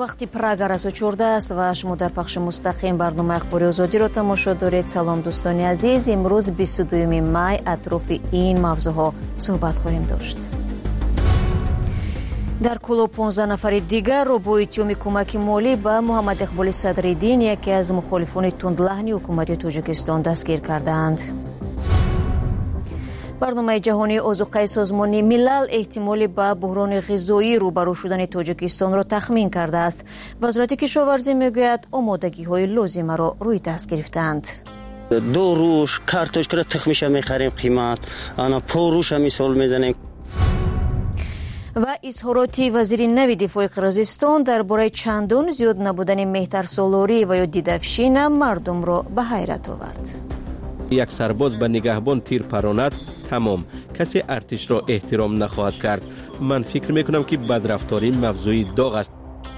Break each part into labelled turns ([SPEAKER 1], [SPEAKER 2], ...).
[SPEAKER 1] вақти Прага расочурда аст ва шумо дар пахши мустақим барнома ахбори озодиро тамошо доред. Салом дӯстони азиз, имрӯз 22 май атрофи ин мавзӯъҳо суҳбат хоҳем дошт. дар куло 15 нафари дигарро бо иттиҳоми кӯмаки молӣ ба Муҳаммад Иқболи Садриддин, яке аз мухолифони тундлаҳни ҳукумати Тоҷикистон, дастгир карданд. барномаи ҷаҳонии озуқаи созмони милал эҳтимоли ба буҳрони ғизоӣ рӯбарӯ шудани Тоҷикистонро тахмин кардааст. вазорати кишоварзӣ мегӯяд омодагиҳои лозимаро рӯи даст гирифтаанд.
[SPEAKER 2] 2 روز کارتوشکر تخمیش میخریم قیمت آنا پوروش میسول میزنیم.
[SPEAKER 1] ва изҳороти вазири нави дифои Қирғизистон дар бораи чандон зиёд набудани меҳтарсолорӣ ва ё дидавшина мардумро ба ҳайрат овард.
[SPEAKER 3] як сарбоз ба нигаҳбон тир паронад, тамом, касе артишро эҳтиром нахоҳад кард. ман фикр мекунам ки бадрафторӣ мавзӯи доғ аст.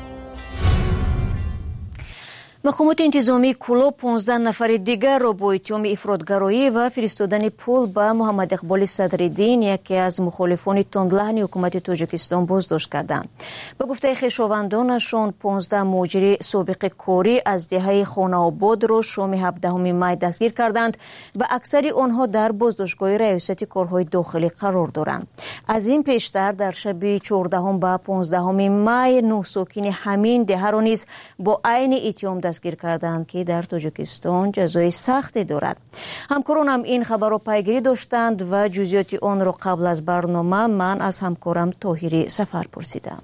[SPEAKER 1] мақомоти интизомии куло 15 нафари дигарро бо иттиҳоми ифротгароӣ ва фиристодани пул ба Муҳаммад Иқболи Садриддин, яке аз мухолифони тундлаҳни ҳукумати Тоҷикистон, боздошт карданд. ба гуфтаи хешовандонашон 15 муҳоҷири собиқи корӣ аз деҳаи Хонаободро шоми 17 май дастгир карданд ва аксари онҳо дар боздоштгоҳи раёсати корҳои дохилӣ қарор доранд. аз ин пештар дар шаби 14 ба 15 май 9 сокини ҳамин деҳаро низ бо айни иттиҳом дастгир карданд ки дар Тоҷикистон ҷазои сахте дорад. ҳамкоронам ин хабарро пайгирӣ доштанд ва ҷузъиёти онро қабл аз барнома ман аз ҳамкорам Тоҳири Сафар пурсидам.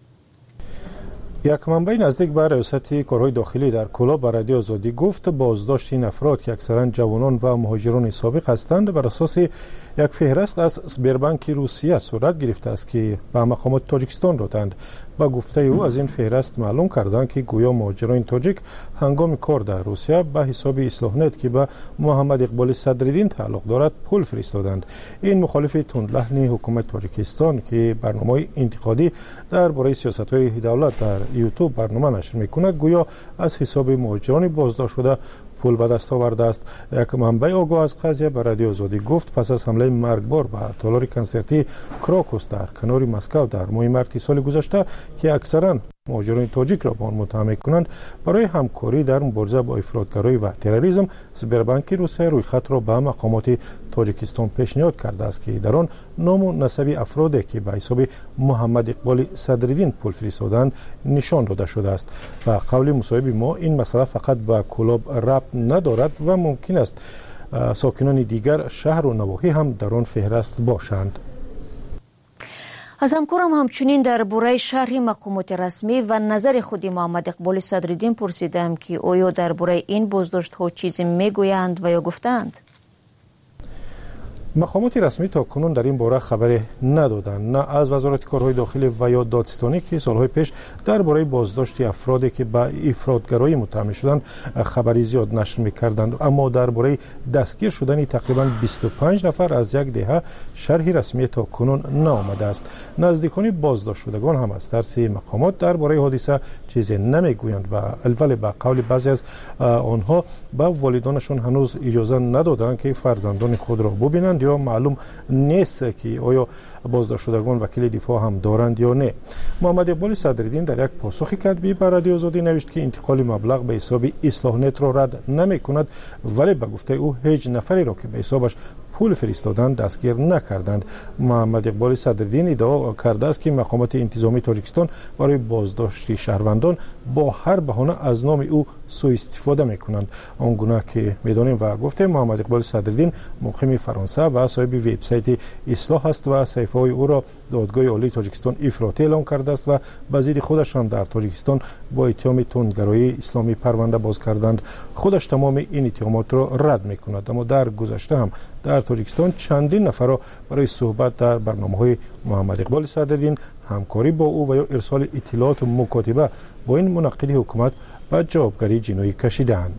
[SPEAKER 4] як манбаи наздик ба раёсати корҳои дохилӣ дар Куло ба Радиои Озодӣ гуфт боздошти ин афрод ки аксаран ҷавонон ва муҳоҷирони собиқ ҳастанд бар асоси як феҳрист аз Сбербанки Русия сурат гирифтааст ки ба мақомоти Тоҷикистон доданд. ба гуфтаи ӯ аз ин феҳрист маълум карданд ки гӯё муҳоҷирони тоҷик ҳангоми кор дар Русия ба ҳисоби Ислоҳнет ки ба Муҳаммад Иқболи Садриддин тааллуқ дорад пул фиристоданд. ин мухолифи тундлаҳни ҳукумати Тоҷикистон ки барномаҳои интиқодӣ дар бораи сиёсатҳои давлат дар YouTube барнома нашр мекунад гӯё аз ҳисоби муҳоҷирони боздоштшуда пул ба даст овардааст. як манбаи огоҳ аз қазия ба Радиои Озодӣ гуфт пас аз ҳамлаи маргбор ба толори консертии Крокус дар канори Москав дар моҳи марти соли гузашта ки аксаран муҳоҷирони тоҷикро ба он муттаҳам мекунанд, барои ҳамкорӣ дар мубориза бо ифротгароӣ ва терроризм Сбербанки Русия рӯйхатро ба мақомоти Тоҷикистон пешниҳод кардааст ки дар он ному насаби афроде ки ба ҳисоби Муҳаммад Иқболи Садриддин пул фиристоданд нишон дода шудааст. ба қавли мусоҳиби мо ин масъала фақат ба Кулоб рабт надорад ва мумкин аст сокинони дигар шаҳру навоҳӣ ҳам дар он феҳрист бошанд.
[SPEAKER 1] аз ҳамкорам ҳамчунин дар бораи шарҳи мақомоти расмӣ ва назари худи Муҳаммад Иқболи Садриддин пурсидам ки оё дар бораи ин боздоштҳо чизе мегӯянд ва ё гуфтаанд.
[SPEAKER 4] мақомоти расмӣ то кунун дар ин бора хабаре надоданд, на аз вазорати корҳои дохилӣ ва ё додистонӣ ки солҳои пеш дар бораи боздошти афроде ки ба ифротгароӣ муттаҳам мешуданд хабари зиёд нашр мекарданд. аммо дар бораи дастгир шудани тақрибан 25 нафар аз як деҳа шарҳи расмие то кунун наомадааст. наздикони боздоштшудагон ҳам аз тарси мақомот дар бораи ҳодиса чизе намегӯянд вале ба қавли баъзе аз онҳо ба волидонашон ҳанӯз иҷоза надоданд ки фарзандони худро бубинанд ё маълум нест ки оё боздоштшудагон вакили дифоъ ҳам доранд ё не. Муҳаммад Иқболи Садриддин дар як посухи катбӣ ба Радиои Озодӣ навишт ки интиқоли маблағ ба ҳисоби Ислоҳнетро рад намекунад, вале ба гуфтаи ӯ ҳеҷ нафареро ки ба ҳисобаш пул фиристоданд дастгир накарданд. Муҳаммад Иқболи Садриддин иддао кардааст ки мақомоти интизомии Тоҷикистон барои боздошти шаҳрвандон бо ҳар баҳона аз номи ӯ сӯистифода мекунанд. он гуна ки медонем ва гуфтем Муҳаммад Иқболи Садриддин муқими Фаронса ва соҳиби вебсайти Ислоҳ аст ва саҳифаҳои ӯро додгоҳи олии Тоҷикистон ифротӣ эълон кардааст ва ба зидди худаш ҳам дар Тоҷикистон бо иттиҳоми тундгароии исломӣ парванда боз карданд. худаш тамоми ин иттиҳомотро рад мекунад, аммо дар гузашта ҳам дар Тоҷикистон чандин нафарро барои суҳбат дар барномаҳои Муҳаммад Иқболи Садриддин ҳамкорӣ бо ӯ ва ё ирсоли иттилооту мукотиба бо ин мунаққиди ҳукумат ба ҷавобгарии ҷиноӣ кашидаанд.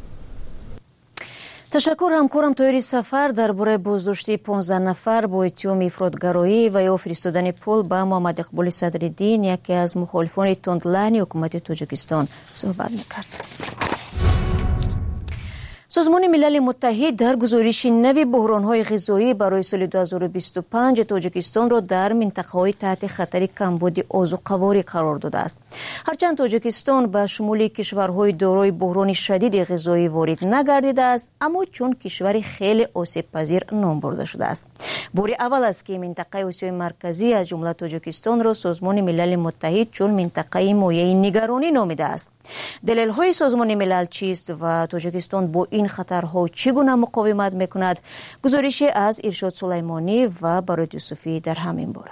[SPEAKER 1] ташаккур ҳамкорам Тоҳири Сафар дар бораи боздошти 15 нафар бо иттиҳоми ифротгароӣ ва ё фиристодани пул ба Муҳаммад Иқболи Садриддин, яке аз мухолифони тундлаҳни ҳукумати Тоҷикистон, суҳбат мекард. سازمان ملل متحد در گزارش نوی بحران‌های غذایی برای سال 2025 تاجیکستان را در منطقه‌های تحت خطر کمبود آذوقه‌واری قرار داده است. هرچند تاجیکستان به شمول کشورهای دارای بحران شدید غذایی وارد نگردیده است، اما چون کشور خیلی آسیب‌پذیر نام برده شده است. بار اول است که منطقه آسیای مرکزی از جمله تاجیکستان را سازمان ملل متحد چون منطقه مایه نگرانی نامیده است. دلیل‌های سازمان ملل چیست و تاجیکستان با این خطرها چگونه مقاومت میکند؟ گزارشی از ارشاد سلیمانی و برات یوسفی در همین باره.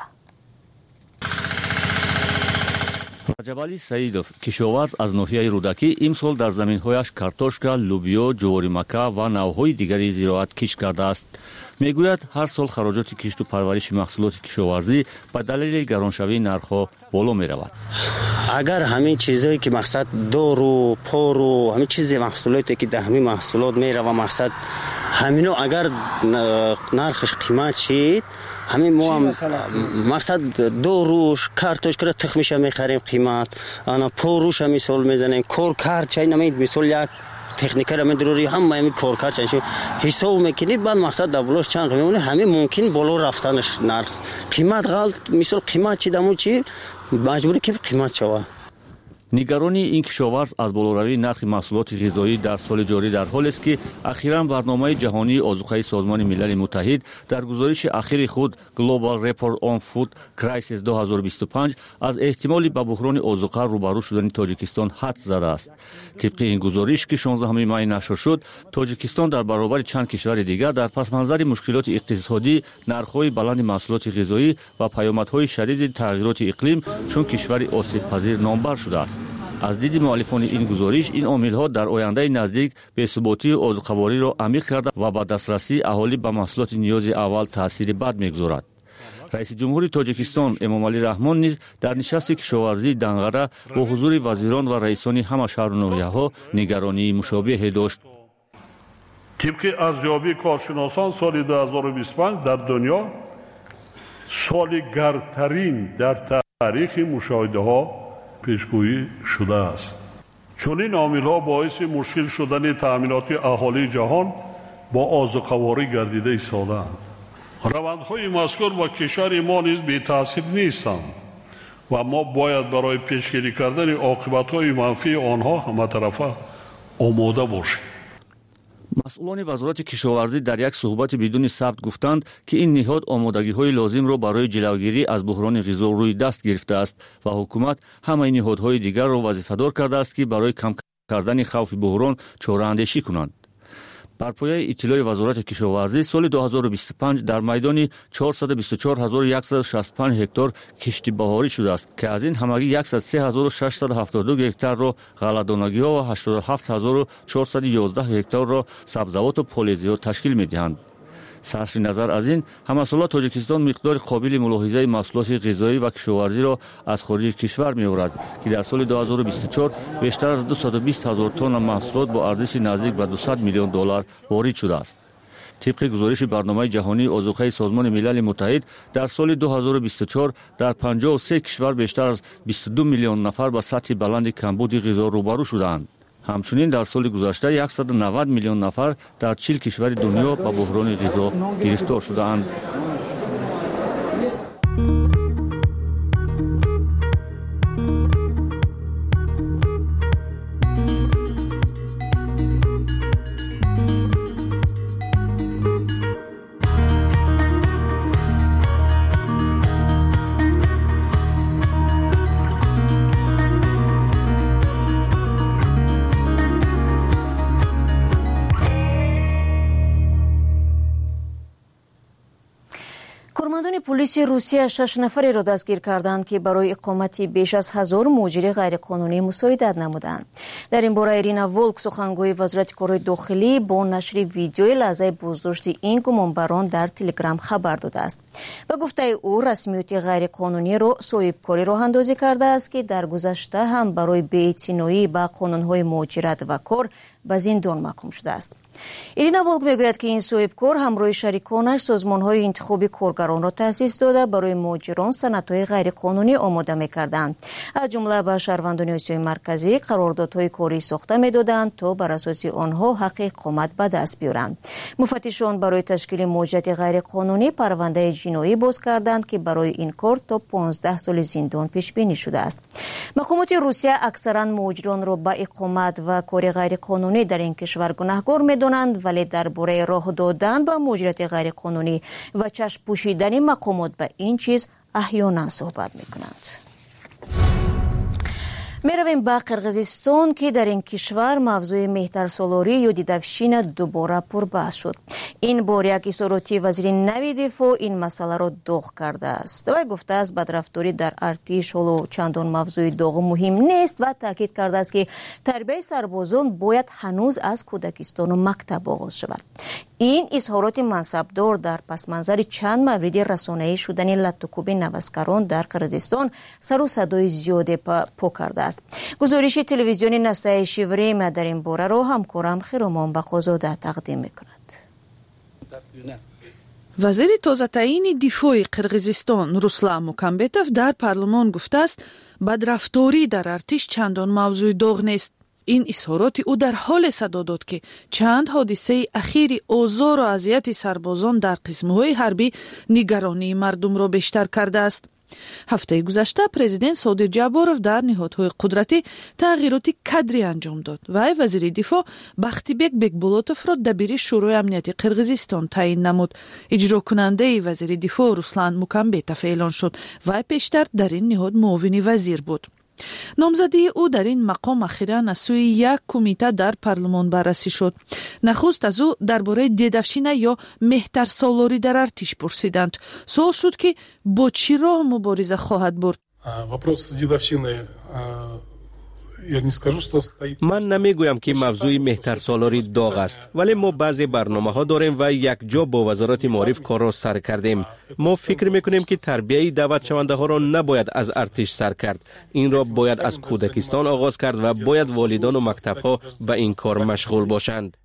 [SPEAKER 5] раҷабали саидов кишоварз аз ноҳияи рӯдакӣ имсол дар заминҳояш картошка, лӯбиё, ҷуворимакка ва навъҳои дигари зироат кишт кардааст. мегӯяд ҳар сол хароҷоти кишту парвариши маҳсулоти кишоварзӣ ба далели гароншавии нархҳо боло меравад.
[SPEAKER 2] агар ҳамин чизое ки мақсад дору пору ҳамин чизи маҳсулоте ки дар ҳамин маҳсулот мерава мақсад ҳамино агар нархаш қимат шид ҳамин мо мақсад доруш картошкара тухмиша мехарем қимат ана поруша мисол мезанем коркар чай намед мисол як техникара медрури ҳама ами коркар чай ҳисоб мекунед баъд мақсад давлош чанд мемоне ҳамин мумкин боло рафтанаш нарх қимат ғалт мисол қимат чи даму чи маҷбури ки қимат шавад.
[SPEAKER 5] нигарони ин кишоварз аз болоравии нархи маҳсулоти ғизоӣ дар соли ҷорӣ дар ҳолест ки ахиран барномаи ҷаҳонии озуқаи созмони милали муттаҳид дар гузориши ахири худ Global Report on Food Crisis 2025 аз эҳтимоли ба буҳрони озуқа рӯбарӯ шудани Тоҷикистон ҳад задааст. тибқи ин гузориш ки 16 май нашр шуд, Тоҷикистон дар баробари чанд кишвари дигар дар пасманзари мушкилоти иқтисодӣ, нархҳои баланди маҳсулоти ғизоӣ ва паёмадҳои шадиди тағйироти иқлим чун кишвари осибпазир номбар шудааст. аз диди муаллифони ин гузориш ин омилҳо дар ояндаи наздик бесуботии озуқавориро амиқ карда ва ба дастрасии аҳолӣ ба маҳсулоти ниёзи аввал таъсири бад мегузорад. раиси ҷумҳури Тоҷикистон Эмомалӣ Раҳмон низ дар нишасти кишоварзии Данғара бо ҳузури вазирон ва раисони ҳама шаҳру ноҳияҳо нигаронии мушобиҳе дошт.
[SPEAKER 6] тибқи арзёбии коршиносон соли 2025 дар дунё соли гардтарин дар таърихи мушоҳидаҳо пешгӯӣ шудааст. чунин омилҳо боиси мушкил шудани таъминоти аҳолии ҷаҳон бо озуқаворӣ гардида истодаанд. равандҳои мазкур ба кишвари мо низ бетаъсир нестанд ва мо бояд барои пешгирӣ кардани оқибатҳои манфии онҳо ҳаматарафа омода бошем.
[SPEAKER 5] масъулони вазорати кишоварзӣ дар як суҳбати бидуни сабт гуфтанд ки ин ниҳод омодагиҳои лозимро барои ҷилавгирӣ аз буҳрони ғизо рӯи даст гирифтааст ва ҳукумат ҳамаи ниҳодҳои дигарро вазифадор кардааст ки барои кам кардани хавфи буҳрон чораандешӣ кунанд. бар пояи иттилои вазорати кишоварзӣ соли 2025 дар майдони 424165 ҳектор кишти баҳорӣ шудааст ки аз ин ҳамагӣ 103672 гектарро ғалладонагиҳо ва 87411 ҳекторро сабзавоту полезиҳо ташкил медиҳанд. сарфи назар аз ин ҳамасола Тоҷикистон миқдори қобили мулоҳизаи маҳсулоти ғизоӣ ва кишоварзиро аз хориҷи кишвар меорад ки дар соли 2024 бештар аз 220 000 тонна маҳсулот бо арзиши наздик ба $200 миллион ворид шудааст. тибқи гузориши барномаи ҷаҳонии озуқаи созмони милали муттаҳид дар соли 2024 дар 53 кишвар бештар аз 22 миллион нафар ба сатҳи баланди камбуди ғизо рӯбарӯ шудаанд. ҳамчунин дар соли гузашта 190 миллион нафар дар 40 кишвари дунё ба буҳрони ғизо гирифтор шудаанд.
[SPEAKER 1] کارمندان پلیس روسیه 6 نفری را دستگیر کردند که برای اقامتی بیش از 1000 مهاجر غیرقانونی مساعدت نمودند. در این باره ایرینا ولک سخنگوی وزارت کارهای داخلی با نشر ویدیوی لحظه بازداشت این گمانبران در تلگرام خبر داده است. به گفته او رسمیت غیرقانونی را صاحبکاری راه اندازی کرده است که در گذشته هم برای بی‌اعتنایی به قانون‌های مهاجرت و کار به زندان محکوم شده است. ایرینا ولگ میگوید که این صاحبکار همراه شریکانش سازمان‌های انتخابی کارگران را تأسیس داده برای مهاجران سندهای غیرقانونی آماده می‌کردند. از جمله به شهروندان آسیای مرکزی قراردادهای کاری ساخته می‌دادند تا بر اساس آنها حق اقامت به دست بیارند. مفتشان برای تشکیل موجد غیرقانونی پرونده جنایی باز کردند که برای این کار تا 15 سال زندان پیش بینی شده است. مقامات روسیه اکثرا مهاجران را به اقامت و کار غیرقانونی در این کشور گناهکار می‌دانند، ولی درباره راه دادن به مهاجرت غیرقانونی و چشم پوشیدن مقامات به این چیز احیانا صحبت می‌کنند. میرویم به قرقیزستان که در این کشور موضوع مهترسالاری یا دیدفشین دوباره پربحث شد. این بار یک اظهاراتی وزیر نوی دفاع این مسئله را داغ کرده است. وی گفته است بدرفتاری در ارتش حالا چندان موضوع داغ مهم نیست و تاکید کرده است که تربیت سربازان باید هنوز از کودکستان و مکتب آغاز شود. این اظهارات منصبدار در پس منظر چند مورد رسانه‌ای شدن لطوکوب نوسکران در قرقیزستان سر و صدای زیاد پا کرده است. گزارش تلویزیونی نسته شیوریم در این باره را همکارم خیرامان بقازاده تقدیم می‌کند.
[SPEAKER 7] وزیر تازه تعیین دفاع قرقیزستان روسلان موکامبетов در پارلمان گفته است بدرفتاری در ارتش چندان موضوع داغ نیست. این اظهارات او در حال صدا داد که چند حادثه اخیر آزار و اذیت سربازان در قسم‌های حربی نگرانی مردم را بیشتر کرده است. هفته گذشته پرزیدنت صادق جابورов در نهادهای قدرتی تغییرات کادری انجام داد و وزیر دفاع بختیبек бекбулатов را دبیر شورای امنیتی قرقیزستان تعیین نمود. اجرا کننده وزیر دفاع روسلان موکامبетов اعلان شد و پیشتر در این نهاد معاون وزیر بود. نامزدی او در این مقام اخیراً از سوی یک کمیته در پارلمان بررسی شد. نخست از او درباره دیدفشینه یا مهترسالاری در ارتش پرسیدند. سوال شد که با چی راه مبارزه خواهد برد.
[SPEAKER 3] من نمیگویم که موضوع مهترسالاری داغ است، ولی ما بعضی برنامه‌ها داریم و یک جا با وزارت معارف کار را سر کردیم. ما فکر میکنیم که تربیت دعوت شونده ها را نباید از ارتش سر کرد. این را باید از کودکستان آغاز کرد و باید والدان و مکتب ها به این کار مشغول باشند.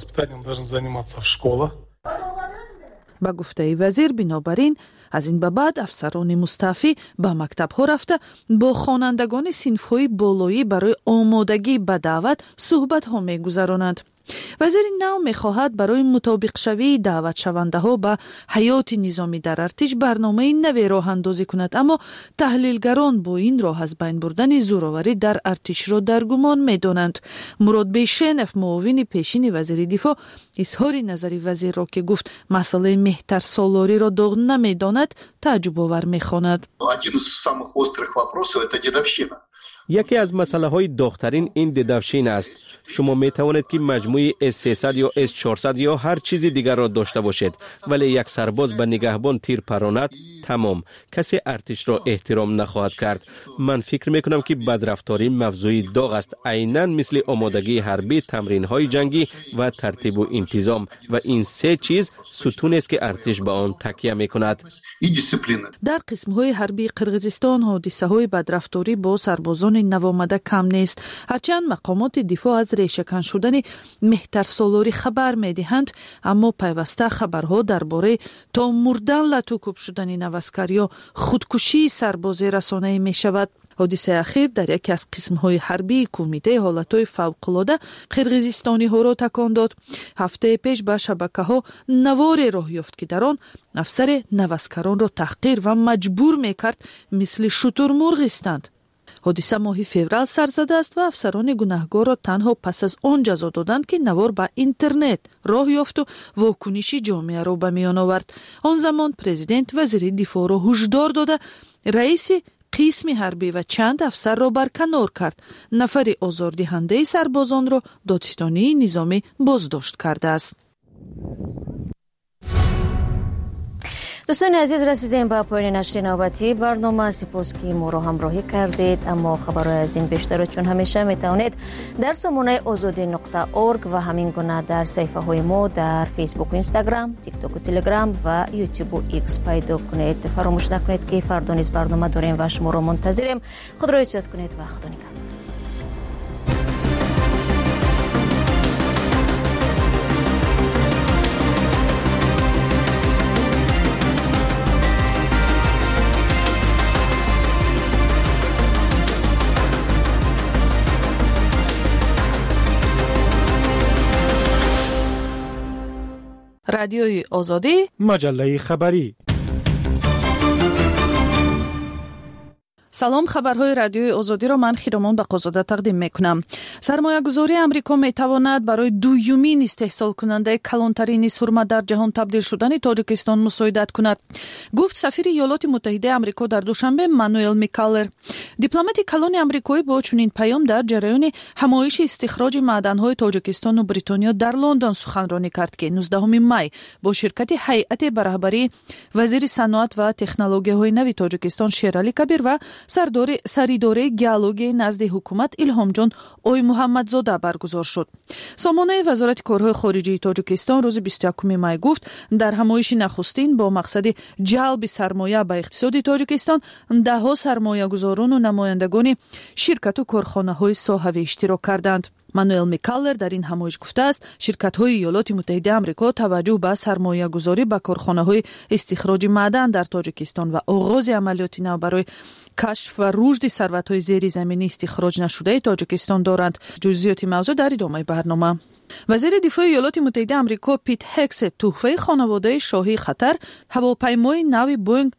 [SPEAKER 7] با گفته وزیر بنابراین از این به بعد افسران مستعفی به مکتب ها رفته با خوانندگان صنف‌های بالایی برای آمادگی به دعوت صحبت ها می گذرانند. وزیر نو می خواهد برای مطابق شوی دعوت شونده ها به حیات نظامی در ارتش برنامه نوی راه اندازی کند، اما تحلیلگران با این راه از بین بردن زوراوری در ارتش را در گمان می دانند. مراد بیشنف معاون پیشین وزیر دفاع اظهار نظر وزیر را که گفت مسئله مهترسالاری را داغ نمی داند تعجب آور می خواند.
[SPEAKER 3] یکی از مسئله های داغ‌ترین این دیدفشین است. شما می توانید که مجموعه S300 یا S400 یا هر چیز دیگر را داشته باشید، ولی یک سرباز به نگهبان تیر پراند، تمام. کسی ارتش را احترام نخواهد کرد. من فکر می کنم که بدرفتاری موضوع داغ است، عیناً مثل آمادگی حربی، تمرین های جنگی و ترتیب و انتظام، و این سه چیز ستون است که ارتش به آن تکیه می کند.
[SPEAKER 7] در قسم های حربی قرقیزستان حادثه های بدرفتاری با سربازان نوآمده کم نیست. هرچند مقامات دفاع از ریشه‌کن شدن مهترسالاری خبر می‌دهند، اما پیوسته خبرها درباره تا مردن لطوکوب شدن نوسکر یا خودکشی سربازی رسانه‌ای می‌شود. حادثه اخیر در یکی از قسم‌های حربی کمیته حالت‌های فوق‌العاده قرقیزستانی‌ها را تکان داد. هفته پیش به شبکه‌ها نواری راه یافت که در آن افسر نوسکران را تحقیر و مجبور می‌کرد مثل شترمرغ ایستند. حادثه ماه فوریه سر زده است و افسران گناهگار را تنها پس از آن جزا دادند که نوار به اینترنت راه یافت و واکنش جامعه را به میان آورد. آن زمان پرزیدنت وزیر دفاع را هشدار داده رئیس قسم حربی و چند افسر را برکنار کرد. نفر آزاردهنده سربازان را دادستانی نظامی بازداشت کرده است.
[SPEAKER 1] دوستان عزیز، رسیدیم به پایان نشر نوبتی برنامه. سپاس که ما را همراهی کردید. اما خبرهای از این بیشتر چون همیشه میتوانید در سامانه azadi.org و همین گونه در صفحه های ما در فیسبوک و اینستاگرام، تیک تاک و تلگرام و یوتیوب و ایکس پیدا کنید. فراموش نکنید که فردا نیز برنامه داریم و شما را منتظریم. خود را احتیاط کنید و خدا نگهدار.
[SPEAKER 7] رادیوی آزادی،
[SPEAKER 4] مجله خبری.
[SPEAKER 7] سلام، خبرهای رادیوی آزادی را من خیرمان بقازاده تقدیم میکنم. سرمایه‌گذاری امریکا میتواند برای دومین استحصال کننده کلانترین سرمه در جهان تبدیل شدن تاجیکستان مساعدت کند، گفت سفیر ایالات متحده امریکا در دوشنبه مانوئل میکالر. دیپلمات کلان امریکایی با چنین پیام در جریان همایش استخراج معدن‌های تاجیکستان و بریتانیا در لندن سخنرانی کرد که 19 می با شرکت هیئت برهبری وزیر صنعت و تکنولوژی‌های نوی تاجیکستان شیرعلی کبیر و سریداره گیالوگی نزد حکومت ایلهام جان اوی محمدزاده برگزار شد. سامانه وزارت کارهای خارجی تاجیکستان روز 21 می گفت در همایش نخستین با مقصد جلب سرمایه به اقتصاد تاجیکستان ده‌ها سرمایه‌گذاران و نمایندگان شرکت و کارخانه‌های ساحوی اشتراک کردند. مانوئل میکالر در این همایش گفته است شرکت‌های ایالات متحده آمریکا توجه به سرمایه‌گذاری به کارخانه‌های استخراج معدن در تاجیکستان و آغاز عملیات نو برای کشف و رشد ثروت‌های زیرزمینی استخراج نشده تاجیکستان دارند. جزئیات موضوع در ادامه برنامه. وزیر دفاع ایالات متحده آمریکا پیت هکس تحفه خانواده شاهی قطر هواپیمای نو بوینگ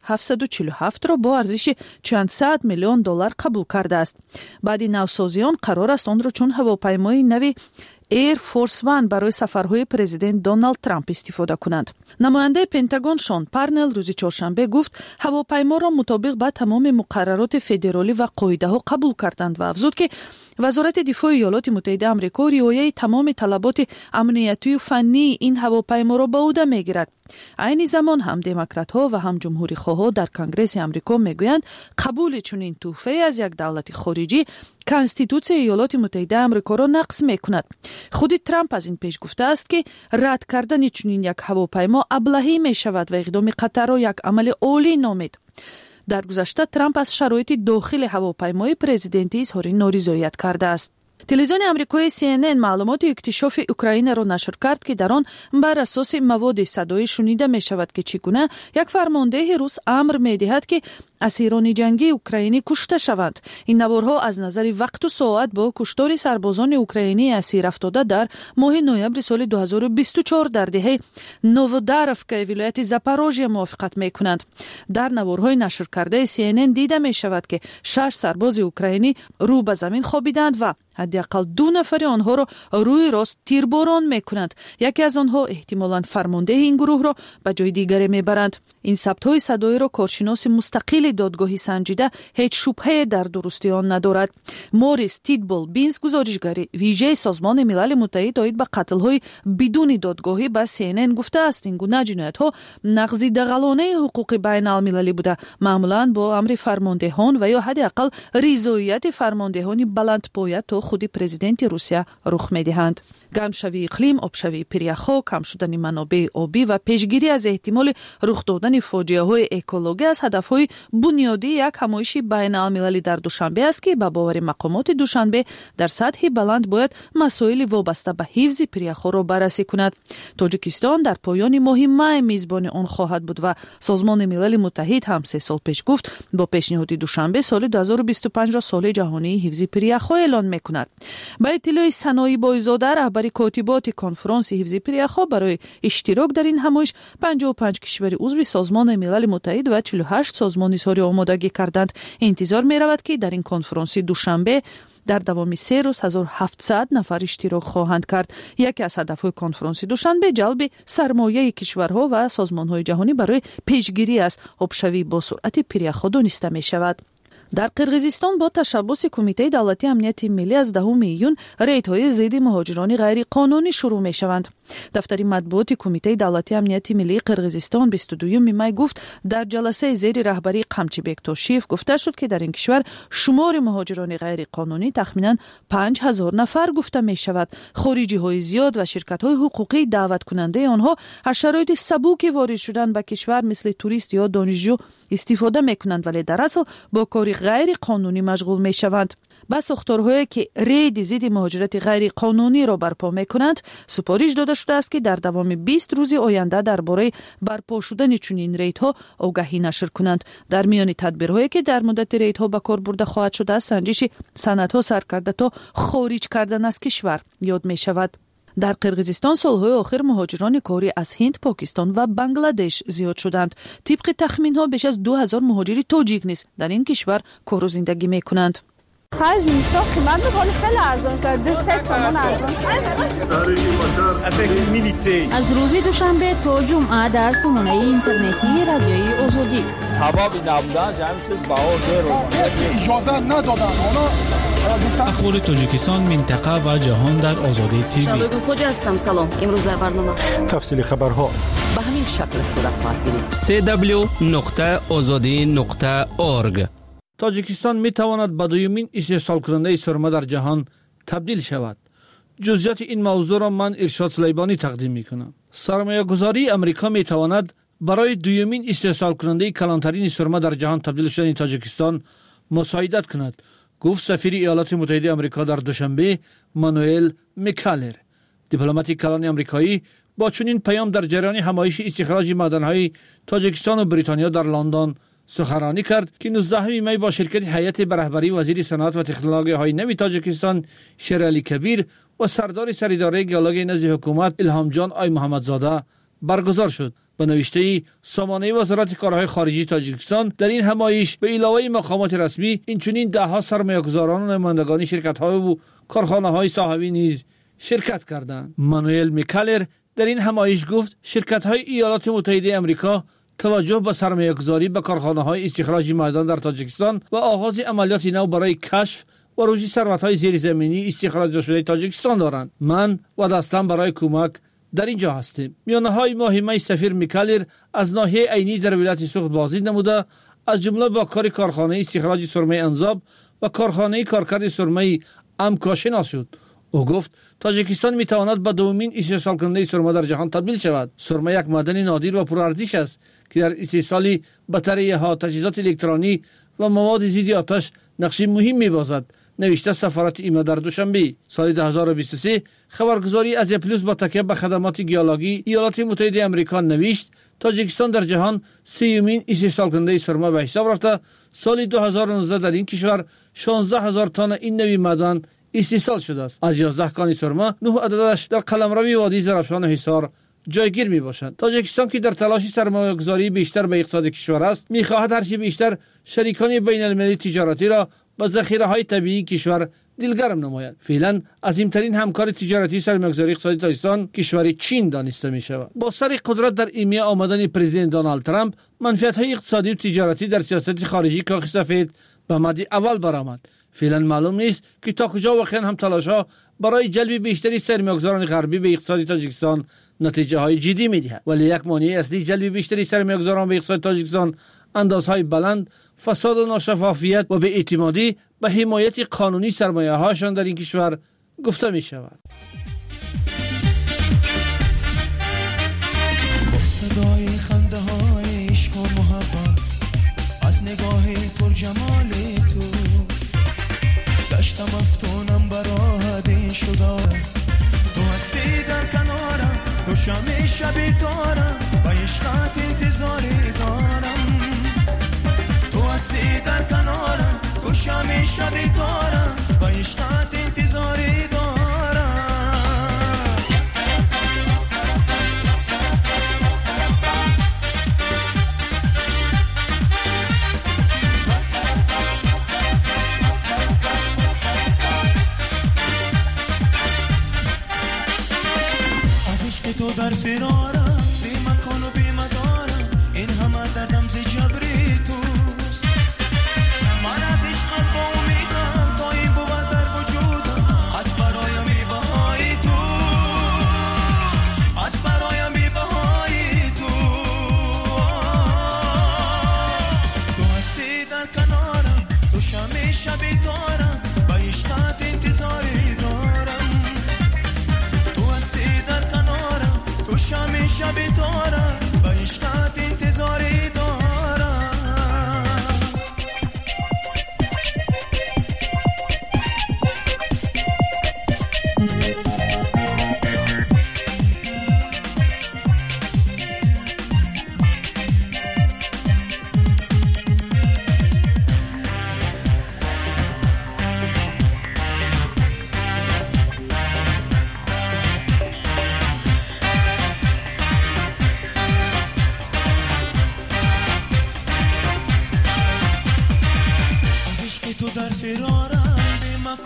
[SPEAKER 7] 747 را با ارزش چند صد میلیون دلار قبول کرده است. بعد نوسازی آن قرار است آن را چون هواپیمای نو ایر فورس وان برای سفرهای پرزیدنت دونالد ترامپ استفاده کنند. نماینده پنتاگون شون پارنل روز چهارشنبه گفت هواپیما را مطابق با تمام مقررات فدرالی و قاعده‌ها قبول کردند و افزود که وزارت دفاع ایالات متحده آمریکا رعایت تمام طلبات امنیتی و فنی این هواپیما را به عهده میگیرد. عین زمان هم دموکرات‌ها و هم جمهوری‌خواها در کنگره آمریکا میگویند قبول چنین تحفه از یک دولت خارجی کنستیتوسیون ایالات متحده آمریکا را نقض میکند. خود ترامپ از این پیش گفته است که رد کردن چنین یک هواپیما ابلهی میشود و اقدام قطر را یک عمل عالی نامید. در گذشته ترامپ از شرایط داخل هواپیمای پرزیدنتی اظهار نارضایتی کرده است. تلویزیون آمریکایی CNN معلومات اکتشاف اوکراین را نشر کرد که در آن بر اساس مواد صدایی شنیده می شود که چگونه یک فرمانده روس امر می دهد که اسیران جنگی اوکراینی کشته شوند. این نوارها از نظر وقت و ساعت با کشتار سربازان اوکراینی اسیر افتاده در ماه نوامبر سال 2024 در دهه نووداروفکا ولایت زاپاروژیا موافقت می کنند. در نوارهای نشر کرده CNN دیده می شود که 6 سرباز اوکراینی رو به زمین خوابیدند و حداقل 2 نفر آنها را روی راست تیرباران میکنند. یکی از آنها احتمالاً فرمانده این گروه را به جای دیگری میبرند. این ثبت‌های صدایی را کارشناس مستقل دادگاهی سنجیده هیچ شبهه در درستی آن ندارد. موریس تیدبول بینز گزارشگر ویژه سازمان ملل متحد آید به قتل‌های بدون دادگاهی به CNN گفته است این گونه جنایت‌ها نقض دغلانه حقوق بین‌المللی بوده، معمولاً با امر فرماندهان و یا حداقل رضایت فرماندهان بلندپایه تا خود پرزیدنت روسیه رخ می‌دهند. گرمشوی اقلیم، آبشوی پریخا، کم شدن منابع آبی و پیشگیری از احتمال رخ دادن فاجعه‌های اکولوژی از هدف‌های بنیادی یک همایش بین‌المللی در دوشنبه است که به باور مقامات دوشنبه در سطح بلند باید مسائل وابسته به حفظ پریخا را بررسی کند. تاجیکستان در پایان ماه می میزبان آن خواهد بود و سازمان ملل متحد هم 3 سال پیش گفت با پیشنهاد دوشنبه سال 2025 را سال جهانی حفظ پریخا اعلان می‌کند. با اطلاع سنایی بایزاده رهبر کاتبات کنفرانس حفظ پریخا برای اشتراک در این همایش 55 کشور عضو سازمان ملل متحد و 48 سازمان اظهار آمادگی کردند. انتظار می رود که در این کنفرانس دوشنبه در دوام 3 روز 1700 نفر اشتراک خواهند کرد. یکی از هدف‌های کنفرانس دوشنبه جلب سرمایه کشورها و سازمان‌های جهانی برای پیشگیری از آبشوی با سرعت پریخا دانسته می شود. در قرقیزستان با تشبث کمیته دولتی امنیت ملی از 10 ایون ریدهای ضد مهاجران غیر قانونی شروع می شوند. دفتر مطبوعات کمیته دولتی امنیت ملی قرقیزستان 22 می گفت در جلسه زیر رهبری قمچیبک توشیف گفته شد که در این کشور شمار مهاجران غیر قانونی تخمینا 5000 نفر گفته می شود. خارجی های زیاد و شرکت های حقوقی دعوت کننده آنها از شرایط سبک وارد شدن به کشور مثل توریست یا دانشجو استفاده می کنند ولی در اصل با کار غیر قانونی مشغول می شوند. با ساختارهایی که رید ضد مهاجرت غیر قانونی را برپا می کنند سپارش داده شده است که در دوام 20 روز آینده درباره برپا شدن چنین ریدها آگاهی نشر کنند. در میان تدبیرهایی که در مدت ریدها به کار برده خواهد شده است سنجش سندها سرکرده تا خارج کردن از کشور یاد می شود. در قرقیزستان سالهای آخر مهاجران کاری از هند، پاکستان و بنگلادش زیاد شدند. طبق تخمین‌ها بیش از 2000 مهاجر تاجیک نیز در این کشور کار و زندگی می‌کنند.
[SPEAKER 8] خرج اینستا قیمت می‌کنه خیلی ارزان شده، 3 تومان ارزان شده.
[SPEAKER 1] از روز دوشنبه تا جمعه در سامانه اینترنتی رادیوی آزادی
[SPEAKER 9] حبابی نبودن همین چیز باور رو
[SPEAKER 10] اجازه ندادن.
[SPEAKER 11] اخبار تاجیکستان، منطقه و جهان در آزادی تیوی.
[SPEAKER 1] شبگون خوجا هستم. سلام. امروز در برنامه
[SPEAKER 4] تفصیل خبرها
[SPEAKER 12] به همین شکل صورت خواهد گرفت.
[SPEAKER 13] www.azadi.org.
[SPEAKER 14] تاجیکستان می تواند به دومین استحصال کننده سرمه در جهان تبدیل شود. جزئیات این موضوع را من ارشاد سلیمانی تقدیم می کنم. سرمایه گذاری امریکا می تواند برای دومین استحصال کننده کلانترین سرمه در جهان تبدیل شدن تاجیکستان مساعدت کند، گفت سفیر ایالات متحده آمریکا در دوشنبه مانوئل میکالر. دیپلمات کلان آمریکایی با چنین پیام در جریان همایش استخراج معدن‌های تاجیکستان و بریتانیا در لندن سخنرانی کرد که 19 می با شرکت هیئت به رهبری وزیر صنعت و تکنولوژی‌های نوی تاجیکستان شیرعلی کبیر و سردار سراداره گیالوگ نزد حکومت الهام جان آی محمدزاده برگزار شد. به نوشته سامانه وزارت کارهای خارجی تاجیکستان، در این همایش به علاوه مقامات رسمی اینچنین دهها سرمایه‌گذاران و نمایندگان شرکت‌ها و کارخانه‌های صاحبی نیز شرکت کردند. مانوئل میکالر در این همایش گفت شرکت‌های ایالات متحده آمریکا توجه به سرمایه‌گذاری به کارخانه‌های استخراج معدن در تاجیکستان و آغاز عملیات نو برای کشف و رشد ثروت‌های زیرزمینی استخراج شده تاجیکستان دارند. من و دستم برای کمک در اینجا هستیم. میانه‌های ماه می سفیر میکالر از ناحیه عینی در ولایت سوخت بازدید نموده، از جمله با کار کارخانه استخراج سرمه انزاب و کارخانه کارکرد سرمه امکا شناس شد. او گفت تاجیکستان میتواند به دومین استحصال کننده سرمه در جهان تبدیل شود. سرمه یک معدن نادر و پرارزش است که در استحصال بطری‌ها، تجهیزات الکترونیک و مواد ضد آتش نقش مهم می‌بازد، نوشته سفارت ایما در دوشنبه. سال 2023 خبرگزاری از پلوس با تکیه به خدمات گیالوگی ایالات متحده آمریکا نوشت تاجیکستان در جهان سومین استحصال کننده سرمه به حساب رفته. سال 2019 در این کشور 16000 تن این نوع معدن استحصال شده است. از 11 کان سرمه 9 عددش در قلمرو وادی زرافشان و حصار جایگیر می باشند. تاجیکستان که در تلاش سرمایه‌گذاری بیشتر به اقتصاد کشور است، می‌خواهد هرچه بیشتر شریکان بین‌المللی تجارتی را با ذخیره‌های طبیعی کشور دلگرم نماید. فعلا عظیم‌ترین همکار تجارتی سرمایه‌گذاری اقتصادی تاجیکستان کشور چین دانسته می‌شود. با سر قدرت در ایمه آمدن پرزیدنت دونالد ترامپ، منفعت‌های اقتصادی و تجارتی در سیاست خارجی کاخ سفید به مد اول برآمد. فعلا معلوم نیست که تا کجا واقعا هم تلاش‌ها برای جلب بیشتری سرمایه‌گذاران غربی به اقتصاد تاجیکستان نتیجه‌های جدی می‌دهد. ولی یک مانع اصلی جلب بیشتری سرمایه‌گذاران به اقتصاد تاجیکستان اندازهای بلند، فساد و ناشفافیت و بی‌اعتمادی به حمایت قانونی سرمایه‌هاشان در این کشور گفته می‌شود.
[SPEAKER 15] صدای خنده‌های عشق و محبت از نگاه پرجمال تو داشتم افتونم برات این شده، تو هستی در کنارم، تو شمع شبی دارم و عشقت انتظاری دارم، تو هستی در کنارم، تو شمع شبی دارم و عشقت انتظاری دارم. تو در فرارم، بی مکان و بی مدارم، این همه دردم زی جبری توست. من از عشقت با امیدم تا این بود در وجودم، از برایم بی بهای تو، از برایم بی بهای تو. تو هستی در کنارم، تو شمع شبی دارم و عشقت انتظاری دارم، تو هستی در کنارم، تو شمع شبی دارم و عشقت انتظاری دارم.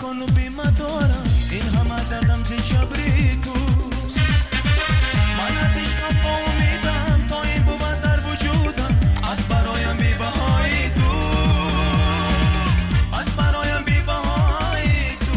[SPEAKER 15] نکن و بی من دارم این همه دردم زی جبری توست من از عشقت با امیدم تا این بود در وجودم از برایم بی بهای تو از برایم بی بهای تو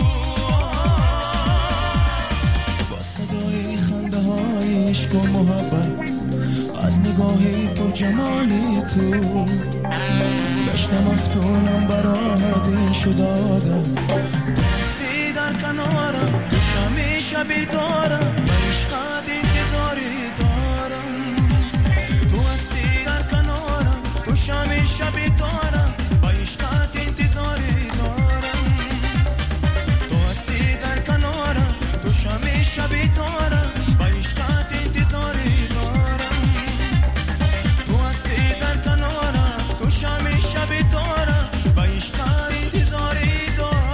[SPEAKER 15] با صدای خنده های عشق و محبت از نگاهی تو جمالی تو گشتم افتونم برای دل شدادم تو هستی در کنارم تو شمی شبی دارم به عشقت انتظاری دارم تو هستی در کنارم تو شمی شبی دارم به عشقت انتظاری دارم تو هستی در کنارم تو شمی شبی دارم به عشقت انتظاری دارم تو هستی در کنارم تو شمی شبی دارم به عشقت انتظاری دارم.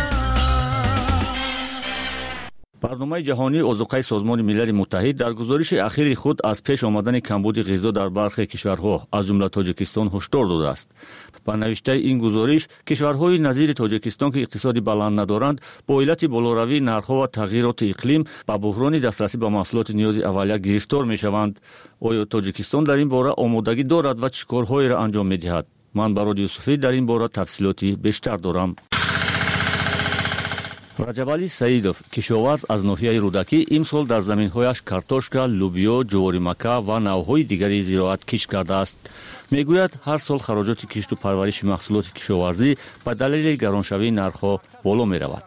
[SPEAKER 5] برنامه جهانی اوضاع سازمان ملل متحد در گزارش اخیر خود از پیش آمدن کمبود غذا در برخی کشورها از جمله تاجیکستان هشدار داده است. با نوشته این گزارش کشورهای نظیر تاجیکستان که اقتصادی بلند ندارند با علت بالاروی نرخ‌ها و تغییرات اقلیم با بحران دسترسی به محصولات نیاز اولیه گرفتار می‌شوند. آیا تاجیکستان در این باره آمادگی دارد و چه کارهایی را انجام می‌دهد؟ من برای یوسفی در این باره تفصیلاتی بیشتر دارم. раҷабали саидов кишоварз аз ноҳияи рӯдакӣ имсол дар заминҳояш картошка лӯбиё ҷуворимакка ва навъҳои дигари зироат кишт кардааст. мегӯяд ҳар сол хароҷоти кишту парвариши маҳсулоти кишоварзӣ ба далели гароншавии нархҳо боло меравад.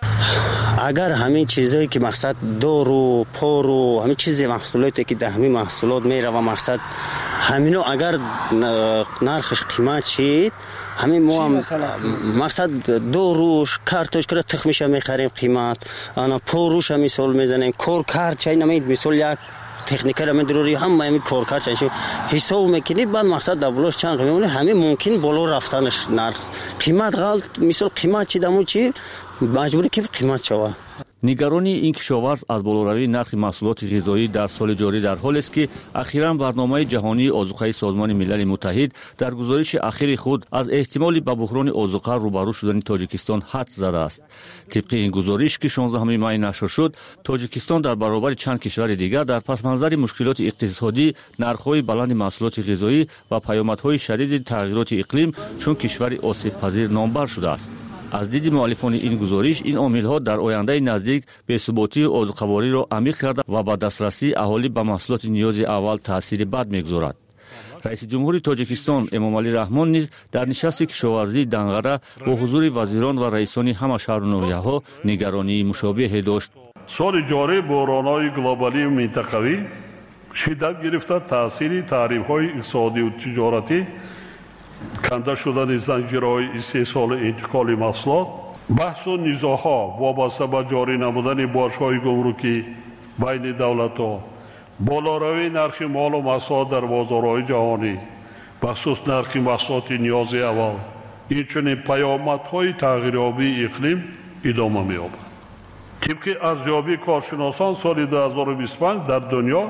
[SPEAKER 2] اگر همین چیزایی که مقصد دارو پارو همین چیزی محصولاتی که ده همین محصولات میره و مقصد همینو اگر نرخش قیمت شید همین ما هم مقصد دوروش کارتوشکا تخمش میخریم قیمت انا پاروش هم مثال میزنیم کار کار چای نمید مثال یک تکنیکال من ضروری هم همین کار کار چای حساب میکنید بعد مقصد دبلوش چند میمونه همین ممکن بالا رفتنش نرخ قیمت غلط مثال قیمت چی دمو چی مجبوری که قیمت شوه.
[SPEAKER 5] нигарони ин кишоварз аз болоравии нархи маҳсулоти ғизоӣ дар соли ҷорӣ дар ҳолест ки ахиран барномаи ҷаҳонии озуқаи созмони милали муттаҳид дар гузориши ахири худ аз эҳтимоли ба буҳрони озуқа рӯбарӯ шудани тоҷикистон ҳад задааст. тибқи ин гузориш ки 16 май нашр шуд, тоҷикистон дар баробари чанд кишвари дигар дар пасманзари мушкилоти иқтисодӣ, нархҳои баланди маҳсулоти ғизоӣ ва паёмадҳои шадиди тағйироти иқлим чун кишвари осибпазир номбар шудааст. аз диди муаллифони ин гузориш ин омилҳо дар ояндаи наздик бесуботии озуқавориро амиқ карда ва ба дастрасии аҳолӣ ба маҳсулоти ниёзи аввал таъсири бад мегузорад. раиси ҷумҳури тоҷикистон эмомалӣ раҳмон низ дар нишасти кишоварзии данғара бо ҳузури вазирон ва раисони ҳама шаҳру ноҳияҳо нигаронии мушобиҳе дошт.
[SPEAKER 6] соли ҷорӣ буҳронҳои глобалии минтақавӣ шиддат гирифта таъсири таҳримҳои иқтисодию тиҷоратӣ канда шудани занҷирҳои истеҳсолу интиқоли маҳсулот баҳсу низоъҳо вобаста ба ҷорӣ намудани борҷҳои гумрукӣ байни давлатҳо болоравии нархи молу маҳсулот дар бозорҳои ҷаҳонӣ бахусус нархи маҳсулоти ниёзи аввал инчунин паёмадҳои тағйирёбии иқлим идома меёбад. тибқи арзёбии коршиносон соли 2025 дар дунё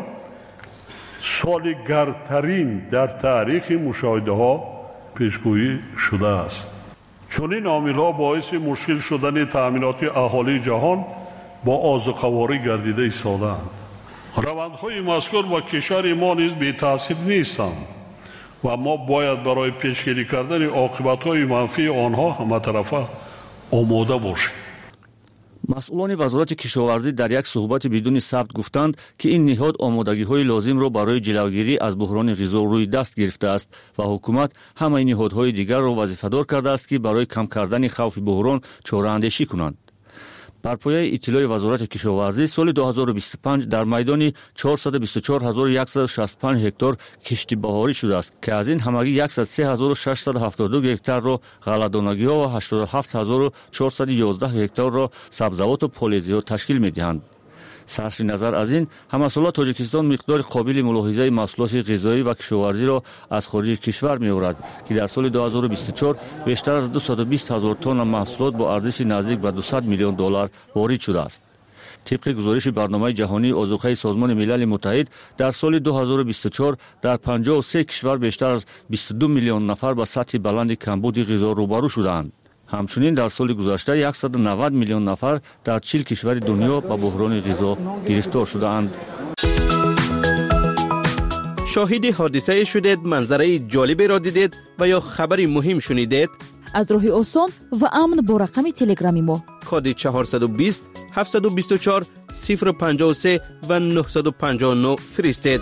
[SPEAKER 6] соли гардтарин дар таърихи мушоҳидаҳо пешгӯӣ шудааст. чунин омилҳо боиси мушкил шудани таъминоти аҳолии ҷаҳон бо озуқаворӣ гардида истодаанд. равандҳои мазкур ба кишвари мо низ бетаъсир нестанд ва мо бояд барои пешгирӣ кардани оқибатҳои манфии онҳо ҳаматарафа омода бошем.
[SPEAKER 5] масъулони вазорати кишоварзӣ дар як суҳбати бидуни сабт гуфтанд ки ин ниҳод омодагиҳои лозимро барои ҷилавгирӣ аз буҳрони ғизо рӯи даст гирифтааст ва ҳукумат ҳамаи ниҳодҳои дигарро вазифадор кардааст ки барои кам кардани хавфи буҳрон чораандешӣ кунанд. бар пояи иттилои вазорати кишоварзӣ соли 2025 дар майдони 424165 ҳектор кишти баҳорӣ шудааст ки аз ин ҳамагӣ 103672 гектарро ғалладонагиҳо ва 87411 ҳекторро сабзавоту полезиҳо ташкил медиҳанд. сарфи назар аз ин ҳамасола тоҷикистон миқдори қобили мулоҳизаи маҳсулоти ғизоӣ ва кишоварзиро аз хориҷи кишвар меорад ки дар соли 2024 бештар аз 220 000 тонна маҳсулот бо арзиши наздик ба $200 миллион ворид шудааст. тибқи гузориши барномаи ҷаҳонии озуқаи созмони милали муттаҳид дар соли 2024 дар 53 кишвар бештар аз 22 миллион нафар ба сатҳи баланди камбуди ғизо рӯбарӯ шудаанд. ҳамчунин дар соли гузашта 190 миллион нафар дар 40 кишвари дунё ба буҳрони ғизо гирифтор шудаанд.
[SPEAKER 3] شاهد حادثه شدید، منظره جالبی را دیدید و یا خبری مهم شنیدید؟
[SPEAKER 12] از راه آسان و امن با رقم تلگرامی ما
[SPEAKER 3] کد 420 724 053 و 959 فرستید.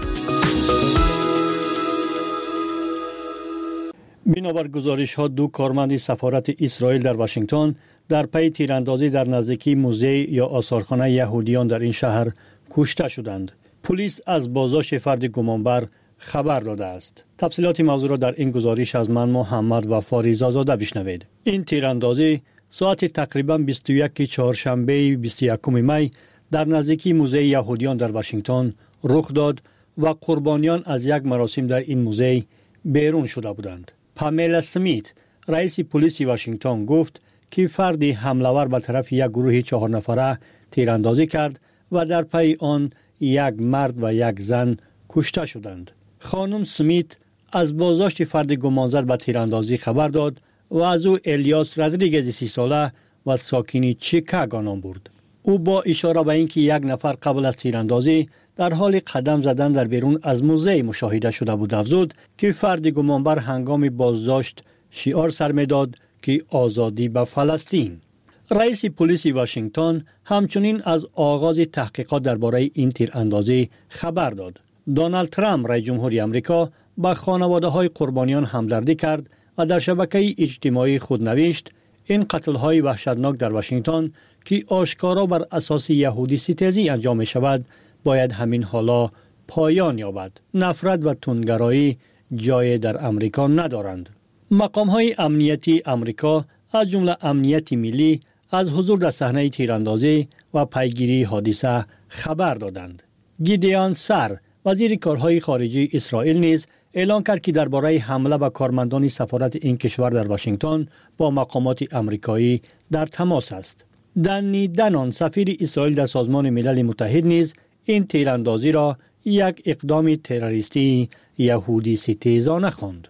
[SPEAKER 13] بنابر گزارش‌ها دو کارمند سفارت اسرائیل در واشنگتن در پی تیراندازی در نزدیکی موزه یا آثارخانه یهودیان در این شهر کشته شدند. پلیس از بازداشت فرد گمانبر خبر داده است. تفصیلات موضوع را در این گزارش از من محمد و فاریزا زاده بشنوید. این تیراندازی ساعت تقریباً 21 چهارشنبه 21 می در نزدیکی موزه یهودیان در واشنگتن رخ داد و قربانیان از یک مراسم در این موزه بیرون شده بودند. پامیلا سمیت، رئیس پلیس واشنگتن گفت که فردی حمله‌آور به طرف یک گروه 4 نفره تیراندازی کرد و در پی آن یک مرد و یک زن کشته شدند. خانم سمیت از بازداشت فرد گمانزد به تیراندازی خبر داد و از او الیاس رودریگز 30 ساله و ساکن چیکاگو نام برد. او با اشاره به اینکه یک نفر قبل از تیراندازی در حال قدم زدن در بیرون از موزه مشاهده شده بود افزود که فرد گمانبر هنگام بازداشت شعار سر می‌داد که آزادی به فلسطین. رئیس پلیس واشنگتن همچنین از آغاز تحقیقات درباره این تیراندازی خبر داد. دونالد ترامپ رئیس جمهوری آمریکا با خانواده‌های قربانیان همدردی کرد و در شبکه اجتماعی خود نوشت این قتل‌های وحشتناک در واشنگتن که آشکارا بر اساس یهودی ستیزی انجام می‌شود باید همین حالا پایان یابد. نفرت و تندگرایی جای در امریکا ندارند. مقام‌های امنیتی امریکا از جمله امنیت ملی از حضور در صحنه تیراندازی و پیگیری حادثه خبر دادند. گیدیان سر، وزیر کارهای خارجه اسرائیل نیز اعلان کرد که درباره حمله به کارمندان سفارت این کشور در واشنگتن با مقامات آمریکایی در تماس است. دنی دنان، سفیر اسرائیل در سازمان ملل متحد نیز این تیراندازی را یک اقدام تروریستی یهودی ستیزانه خواند.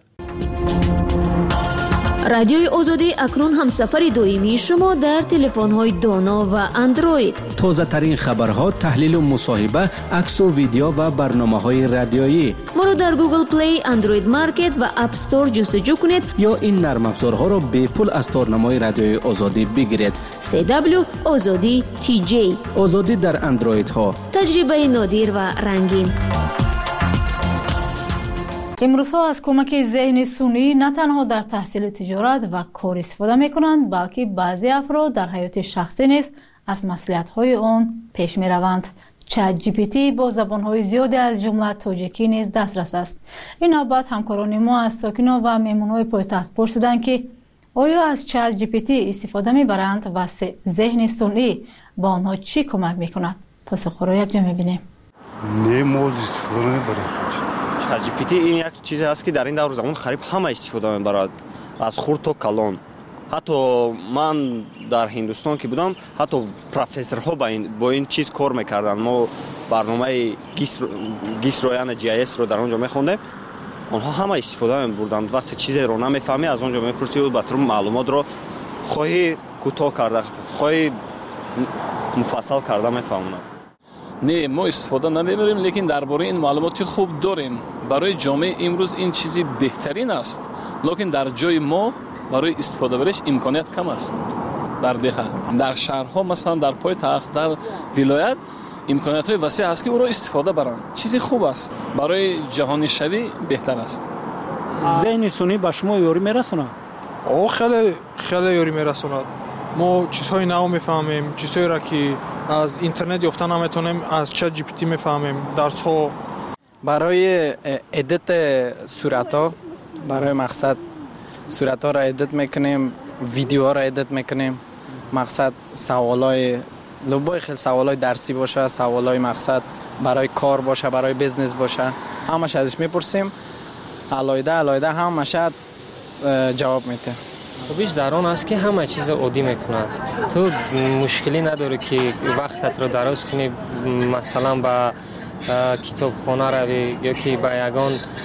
[SPEAKER 1] رادیوی آزادی اکنون هم سفر دائمی شما در تلفن‌های دانا و اندروید.
[SPEAKER 3] تازه ترین خبرها، تحلیل و مصاحبه، عکس و ویدیو و برنامه‌های رادیویی.
[SPEAKER 1] ما را در گوگل پلی، اندروید مارکت و اپ استور جستجو کنید
[SPEAKER 3] یا این نرم افزارها را به پول از تارنمای رادیوی آزادی بگیرید.
[SPEAKER 1] CW آزادی TJ،
[SPEAKER 3] آزادی در اندروید ها،
[SPEAKER 1] تجربه نادر و رنگین.
[SPEAKER 16] امروزها از کمک ذهن سونی نه تنها در تحصیل تجارت و کار استفاده می کنند، بلکه بعضی افراد در حیات شخصی نیز از مصلحت‌های آن پیش می روند. چت جی پی تی با زبان‌های زیادی از جمله تاجیکی نیز دسترس است. این نوبت همکاران ما از ساکنان و مهمان‌های پایتخت پرسیدند که آیا از چت جی پی تی استفاده می‌برند و ذهن سونی با آنها چی کمک می‌کند؟ پاسخ را یک جا می‌بینیم.
[SPEAKER 17] نه ما استفاده نمی‌بریم.
[SPEAKER 2] چت جی پی تی این یک چیزی است که در این دور زمان قریب همه استفاده می‌برند، از خرد تا کلان. حتی من در هندوستان که بودم، حتی پروفسورها با این چیز کار می‌کردن. ما برنامه گیس رو یعنی جی اس رو در اونجا می‌خوندیم. آنها همه استفاده می‌بردند. وقتی چیزی رو نمی‌فهمی از اونجا می‌پرسی و بهتر معلومات رو خواهی کوتاه کرده، خواهی مفصل کرده می‌فهمند.
[SPEAKER 18] نه ما استفاده نمی‌بریم، لیکن درباره این معلوماتی خوب داریم. برای جامعه امروز این چیزی بهترین است، لیکن در جای ما برای استفاده برش امکانیت کم است. در دهه، در شهرها مثلا در پایتخت، در ولایت امکانیت‌های وسیع است که او را استفاده برند. چیزی خوب است، برای جهانی شوی بهتر است.
[SPEAKER 13] ذهن سونی به شما یاری میرسونه؟
[SPEAKER 10] خیلی یاری میرسونه. ما چیزهای نو میفهمیم، چیزهایی را که از اینترنت یافته نمیتونیم از چت جی پی تی میفهمیم. درس ها
[SPEAKER 19] برای ادیت صورت‌ها، برای مقصد صورت‌ها را ادیت میکنیم، ویدیوها را ادیت میکنیم. مقصد سوالای لوبای خیلی سوالای درسی باشه، سوالای مقصد برای کار باشه، برای بیزنس باشه، همش ازش میپرسیم. علایده همش جواب میده.
[SPEAKER 20] خوبیش در آن است که همه چیز عادی میکنه. تو مشکلی نداره که وقتت رو دراز کنی، مثلا با کتابخانه روی یا که با یگان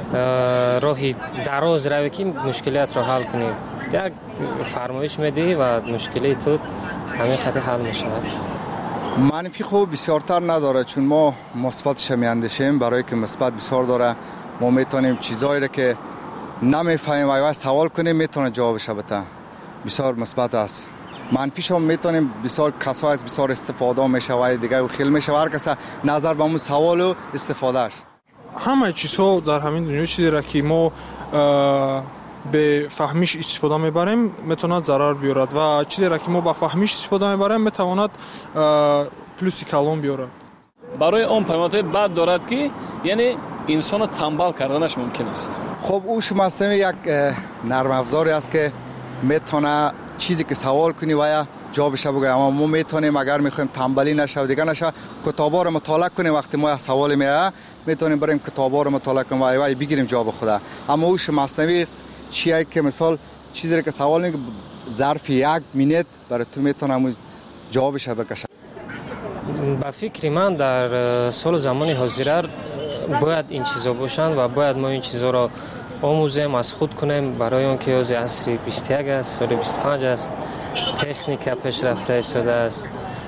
[SPEAKER 20] راهی دراز روی که مشکلات رو حل کنی. یک فرمایش میدی و مشکلی تو همین خطی حل میشه.
[SPEAKER 21] منفی خوب بسیارتر نداره چون ما مثبتش میاندیشیم. برای که مثبت بسیار داره ما میتونیم چیزایی رو که نمیفهمیم اگه سوال کنیم میتونه جوابش بده. بسیار مثبت است. منفیش هم میتونیم بسیار کسایی از بسیار استفاده میشه و دیگه خیلی میشه هر کس نظر به اون سوال و استفادهش.
[SPEAKER 10] همه چیزها در همین دنیا چیزی را که ما به فهمیش استفاده میبریم میتواند ضرر بیارد و چیزی را که ما به فهمیش استفاده میبریم میتواند پلوسی کلان بیارد.
[SPEAKER 18] برای اون پیامدهای بد دارد که یعنی انسان تنبل کردنش ممکن است.
[SPEAKER 21] خب او شما هستیم یک نرم افزاری است که میتونه چیزی که سوال کنی و جوابش بگه. اما ما میتونیم اگر میخوایم تنبلی نشه و دیگه نشه کتابا رو مطالعه کنیم. وقتی ما سوال میاد میتونیم بریم کتابا رو مطالعه کنیم و بگیریم جواب خدا. اما او شما مصنوی چیه که مثال چیزی که سوال میگه ظرف یک منت برای تو میتونم جوابش بکشه.
[SPEAKER 20] با فکر من در سال زمان حاضر باید این چیزا باشند و باید ما این چیزا را آموزیم از خود کنیم برای اون که از عصر 21 است، سال 25 است، تکنیک پیشرفته ایستاده است.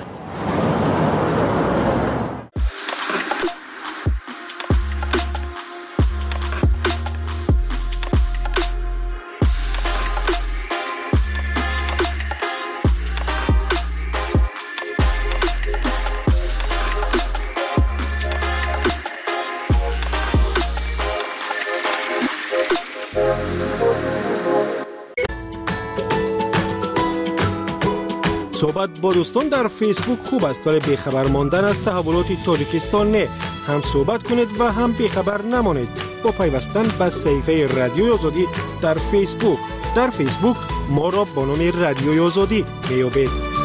[SPEAKER 4] صحبت با دوستان در فیسبوک خوب است ولی بیخبر ماندن از تحولات تاجیکستان نه. هم صحبت کنید و هم بیخبر نمانید با پیوستن به صفحه رادیوی آزادی در فیسبوک. در فیسبوک ما را با نام رادیوی آزادی میابید.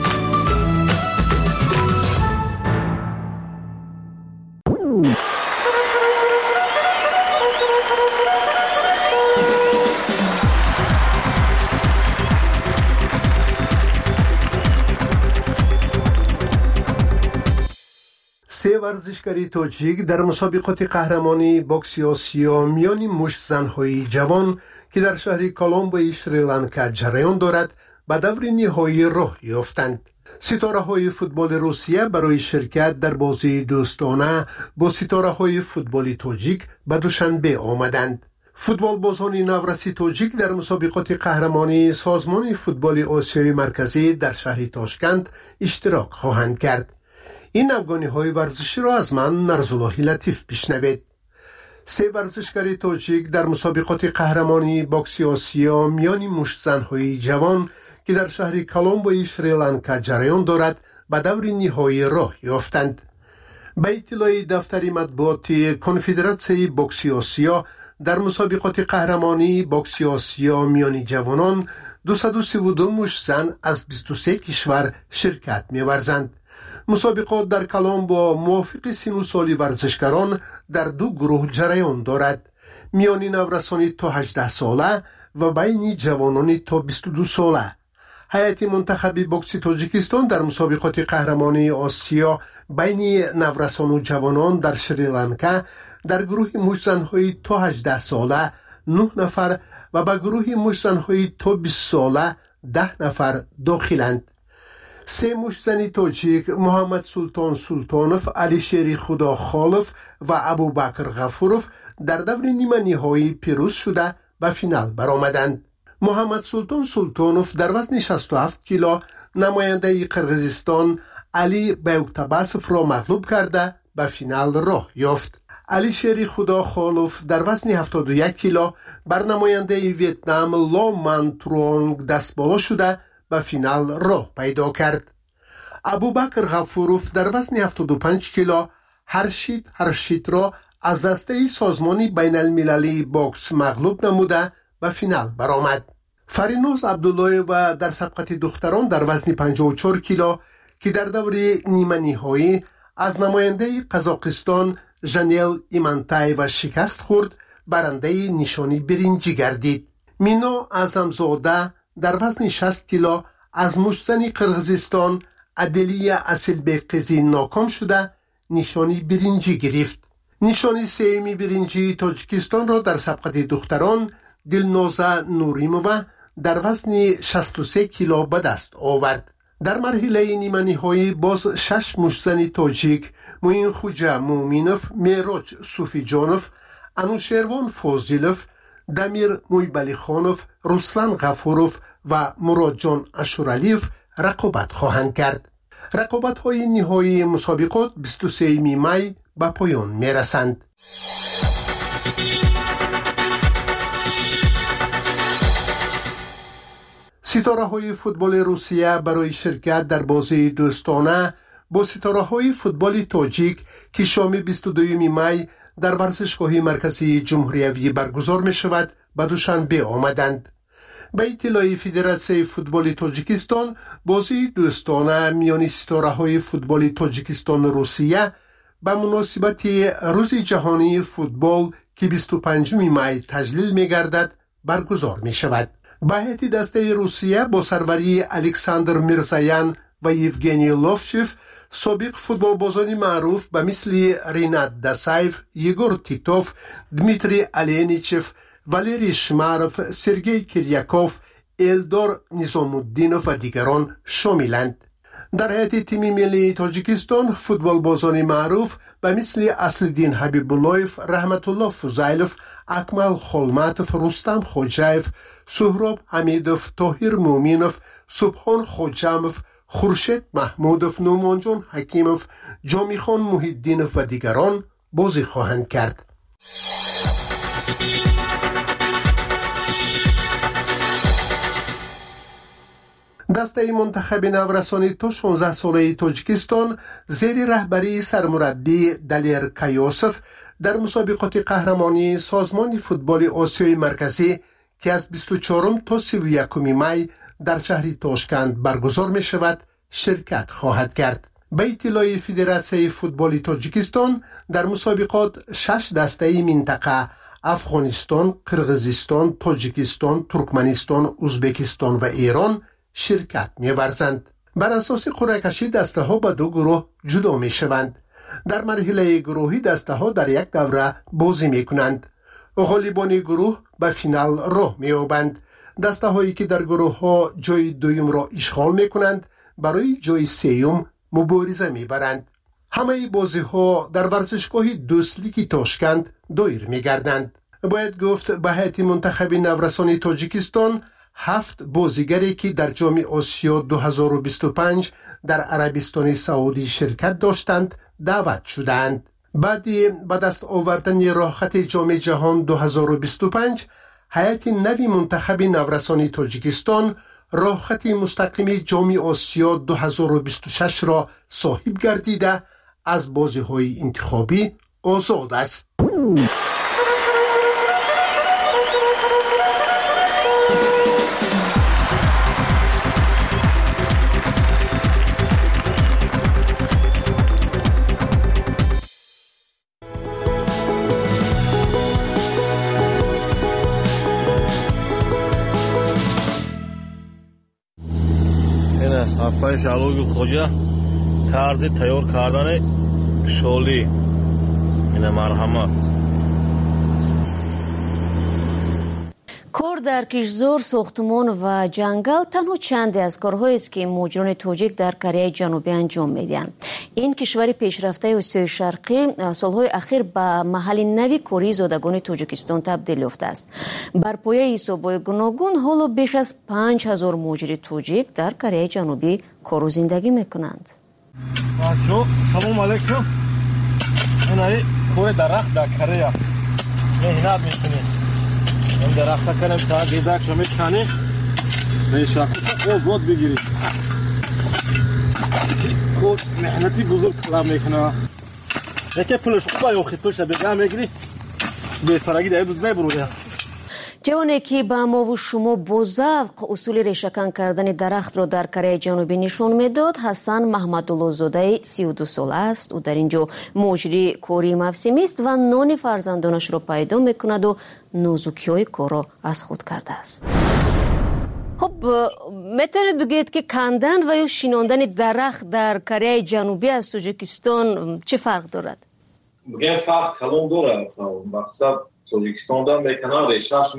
[SPEAKER 4] سه ورزشکاری تاجیک در مسابقات قهرمانی بوکس آسیا میان مشت زن‌های جوان که در شهر کولومبو شریلانکا جریان دارد به دور نهایی راه یافتند. ستاره‌های فوتبال روسیه برای شرکت در بازی دوستانه با ستاره‌های فوتبال تاجیک به دوشنبه آمدند. فوتبال بازان نورسی تاجیک در مسابقات قهرمانی سازمان فوتبال آسیای مرکزی در شهر تاشکند اشتراک خواهند کرد. این افغانی‌های ورزشی را از من نرزالله لطیف بشنوید. سه ورزشکار تاجیک در مسابقات قهرمانی بوکس آسیا میان مشت زن‌های جوان که در شهر کولومبو شریلانکا جریان دارد به دور نهایی راه یافتند. به اطلاع دفتر مطبوعاتی کنفدراسیون بوکس آسیا در مسابقات قهرمانی بوکس آسیا میان جوانان 232 مشت زن از 23 کشور شرکت می‌ورزند. مسابقات در کولومبو موافق سن و سال ورزشکاران در دو گروه جریان دارد. میان نورسانی تا 18 ساله و بین جوانانی تا 22 ساله. هیئت منتخب بوکس تاجیکستان در مسابقات قهرمانی آسیا بین نورسان و جوانان در شریلانکا در گروه مشت زن‌های تا 18 ساله 9 نفر و به گروه مشت زن‌های تا 20 ساله 10 نفر داخلند. سه مشت زن تاجیک محمد سلطان سلطانوف، علی شیر خداخالوف و ابوبکر غفوروف در دور نیمه نهایی پیروز شده به فینال برآمدند. محمد سلطان سلطانوف در وزن 67 کیلو نماینده قرقیزستان علی بیوکتباسف را مغلوب کرده به فینال راه یافت. علی شیر خداخالوف در وزن 71 کیلو بر نماینده ویتنام لو من ترونگ دست بالا شده به فینال راه پیدا کرد. ابوبکر غفوروف در وزن 75 کیلو هرشید را از دسته سازمان بین المللی بوکس مغلوب نموده به فینال برآمد. فرینوز عبدالله و در سبقت دختران در وزن 54 کیلو که در دور نیمه نهایی از نماینده قزاقستان ژانیل ایمانتای و شکست خورد برنده نشانی برنجی گردید. مینا اعظمزاده در وزن 60 کیلو از مشتزن قرقیزستان ادلیه اصلبقزی ناکام شده نشانی برنجی گرفت.
[SPEAKER 7] نشانی سه‌می برنجی تاجیکستان را در سبقت دختران دلنازه نوریمووا در وزن 63 کیلو به دست آورد. در مرحله نیمه نهایی باز 6 مشتزن تاجیک موین خوجا مومینوف، میراج صوفی جانوف، انوشیروان فوزیلوف، دمیر مویبلی خانوف، رسلان غفوروف و مراد جان اشورالیف رقابت خواهند کرد. رقابت های نهایی مسابقات 23 می به پایان می رسند. ستاره های فوتبال روسیه برای شرکت در بازی دوستانه با ستاره های فوتبال تاجیک که شام 22 می در ورزشگاه مرکزی جمهوری برگزار می شود به دوشنبه آمدند. به اطلاع فدراسیون فوتبال تاجیکستان، بازی دوستانه میان ستاره های فوتبال تاجیکستان و روسیه به مناسبت روز جهانی فوتبال که 25 می تجلیل می گردد برگزار می شود. به هیئت دسته روسیه با سروری الکساندر میرزایان و یوگنی لوفچف، سابق فوتبال بازان معروف به مثل رینات داسایف، یگور تیتوف، دمیتری الینیچف، والری شماروف، سرگئی کریاکوف، الدار نیزامالدینوف و دیگران شاملند. در هیئت تیم ملی تاجیکستان فوتبال بازان معروف به مثل اصلدین حبیب‌اللهیف، رحمت الله فوزایلوف، اکمل خولماتوف، رستم خوجایف، سهراب حمیدوف، طاهر مومینوف، سبحان خوجاموف، خورشید محمودوف، نومانجان حکیموف، جامیخان محیدینوف و دیگران بازی خواهند کرد. دسته منتخب نورسانی تا 16 ساله تاجیکستان زیر رهبری سرمربی دلیر کایوسف در مسابقات قهرمانی سازمان فوتبال آسیای مرکزی که از 24 تا 31 می در شهر تاشکند برگزار می شود شرکت خواهد کرد. به اطلاع فدراسیون فوتبال تاجیکستان در مسابقات 6 دسته منطقه افغانستان، قرغیزستان، تاجیکستان، ترکمنستان، ازبکستان و ایران شرکت می‌ورزند. بر اساس قرعه کشی دسته ها به 2 گروه جدا می شوند. در مرحله گروهی دسته ها در یک دوره بازی می کنند. غالبان گروه به فینال راه می یابند. دسته هایی که در گروه ها جای دویم را اشغال می کنند برای جای سوم مبارزه می برند. همه بازی ها در ورزشگاه دوستلیک تاشکند دایر می گردند. باید گفت به هیئت منتخب نورسان تاجیکستان 7 بازیگری که در جام آسیا 2025 در عربستان سعودی شرکت داشتند دعوت شدند. بعد به دست آوردن راهخط جام جهان 2025 هیئت نوی منتخب نورسان تاجیکستان راهخط مستقیم جام آسیا 2026 را صاحب گردیده از بازی‌های انتخابی آزاد است.
[SPEAKER 5] پای شلوغ خوجا طرز تیار کردن شالی این مرحمت
[SPEAKER 1] کار در کشزار، ساختمان و جنگل تنها چندی از کارهایی است که مهاجران تاجیک در کره جنوبی انجام میدهند. این کشور پیشرفته آسیای شرقی سالهای اخیر به محل نوی کاری زادگان تاجیکستان تبدیل یافته است. بر پایه حساب‌های گوناگون حالا بیش از 5000 مهاجر تاجیک در کره جنوبی کار و زندگی میکنند.
[SPEAKER 5] سلام علیکم. این کار درخت در کره مهنت میکنید. این درخت کنم تا دیدک شما میکنی به شاخص آزاد بگیرید. کار مهنتی بزرگ طلب میکنه. یکی پولش خوبه یا خیلی بگم میگیری بهترگی در روز میبروده.
[SPEAKER 1] جوانی که به ما و شما با ذوق اصول ریشه‌کن کردن درخت را در کره جنوبی نشان میداد حسن محمدالله زاده 32 سال است. او در اینجا مجری کاری موسمی است و نان فرزندانش را پیدا میکند و نازکی‌های کار را از خود کرده است. خب میتونید بگید که کندن و یا شیناندن درخت در کره جنوبی از تاجیکستان چه فرق دارد؟
[SPEAKER 8] بگم فرق کلون داره مقصد توجیکستان میکنن ریشش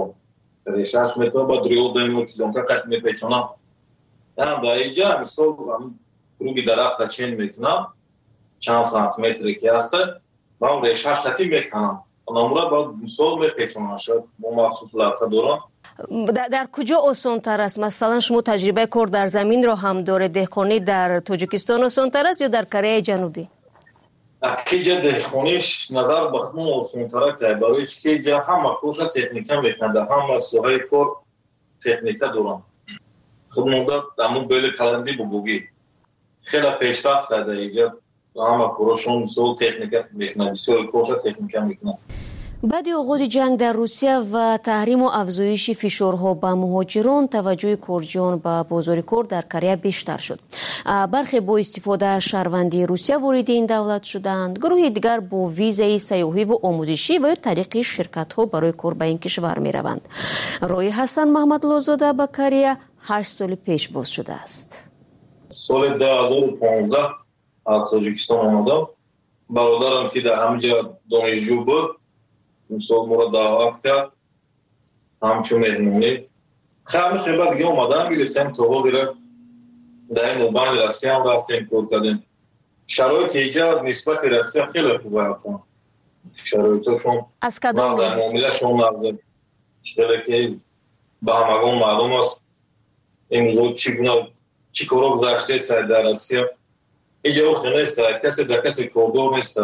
[SPEAKER 8] متر با دریو دنیو کیلومتر قط میپیچونم هم در اینجا مثال روی درخت چین میکنم چند سانت متری که هست با اون ریشش قطی میکنم نمورا با مثال میپیچونم شد با مخصوص لطه دارم.
[SPEAKER 1] در کجا آسان‌تر است؟ مثلا شما تجربه کار در زمین را هم داره، دهقانی در تاجیکستان آسان‌تر است یا در کره جنوبی؟
[SPEAKER 8] اکیجا دهقانیش نظر بخمون آسان‌تره که برای چی که همه کارش تکنیکا میکنه، همه سوهای کار تکنیکا دارن. خب مدت همون بیل کلندی بگوگی خیلی پیشرفت کرده اینجا همه کارشون مثل تکنیکا میکنه، بسیار کارش تکنیکا میکنه.
[SPEAKER 1] بعد آغاز جنگ در روسیه و تحریم و افزایش فشارها به مهاجران، توجه کردجان به بازار کار در کره بیشتر شد. برخی با استفاده از شهروندی روسیه وارد این دولت شدند، گروهی دیگر با ویزای سیاحی و آموزشی و طریق شرکت‌ها برای کار به این کشور می‌روند. روی حسن محمد لازاده به کره 8 سال پیش باز شده است.
[SPEAKER 8] سال 2015 از تاجیکستان آمدم. برادرم که در همینجا دانشجو بود مثال مرا دعوت کرد همچون مهمونی خیلی بعد دیگه اومدن گرفتیم تا حال دیره در این موبایل رسی هم رفتیم کار کردیم. شرایط اینجا نسبت رسی خیلی خوبه هستن، شرایطشون
[SPEAKER 1] از کدام
[SPEAKER 8] در معاملهشون نرده خیلی که به همگان معلوم است امروز چی کارا گذشته سر در رسی اینجا خیلی نیست، کسی در کسی کردار نیست،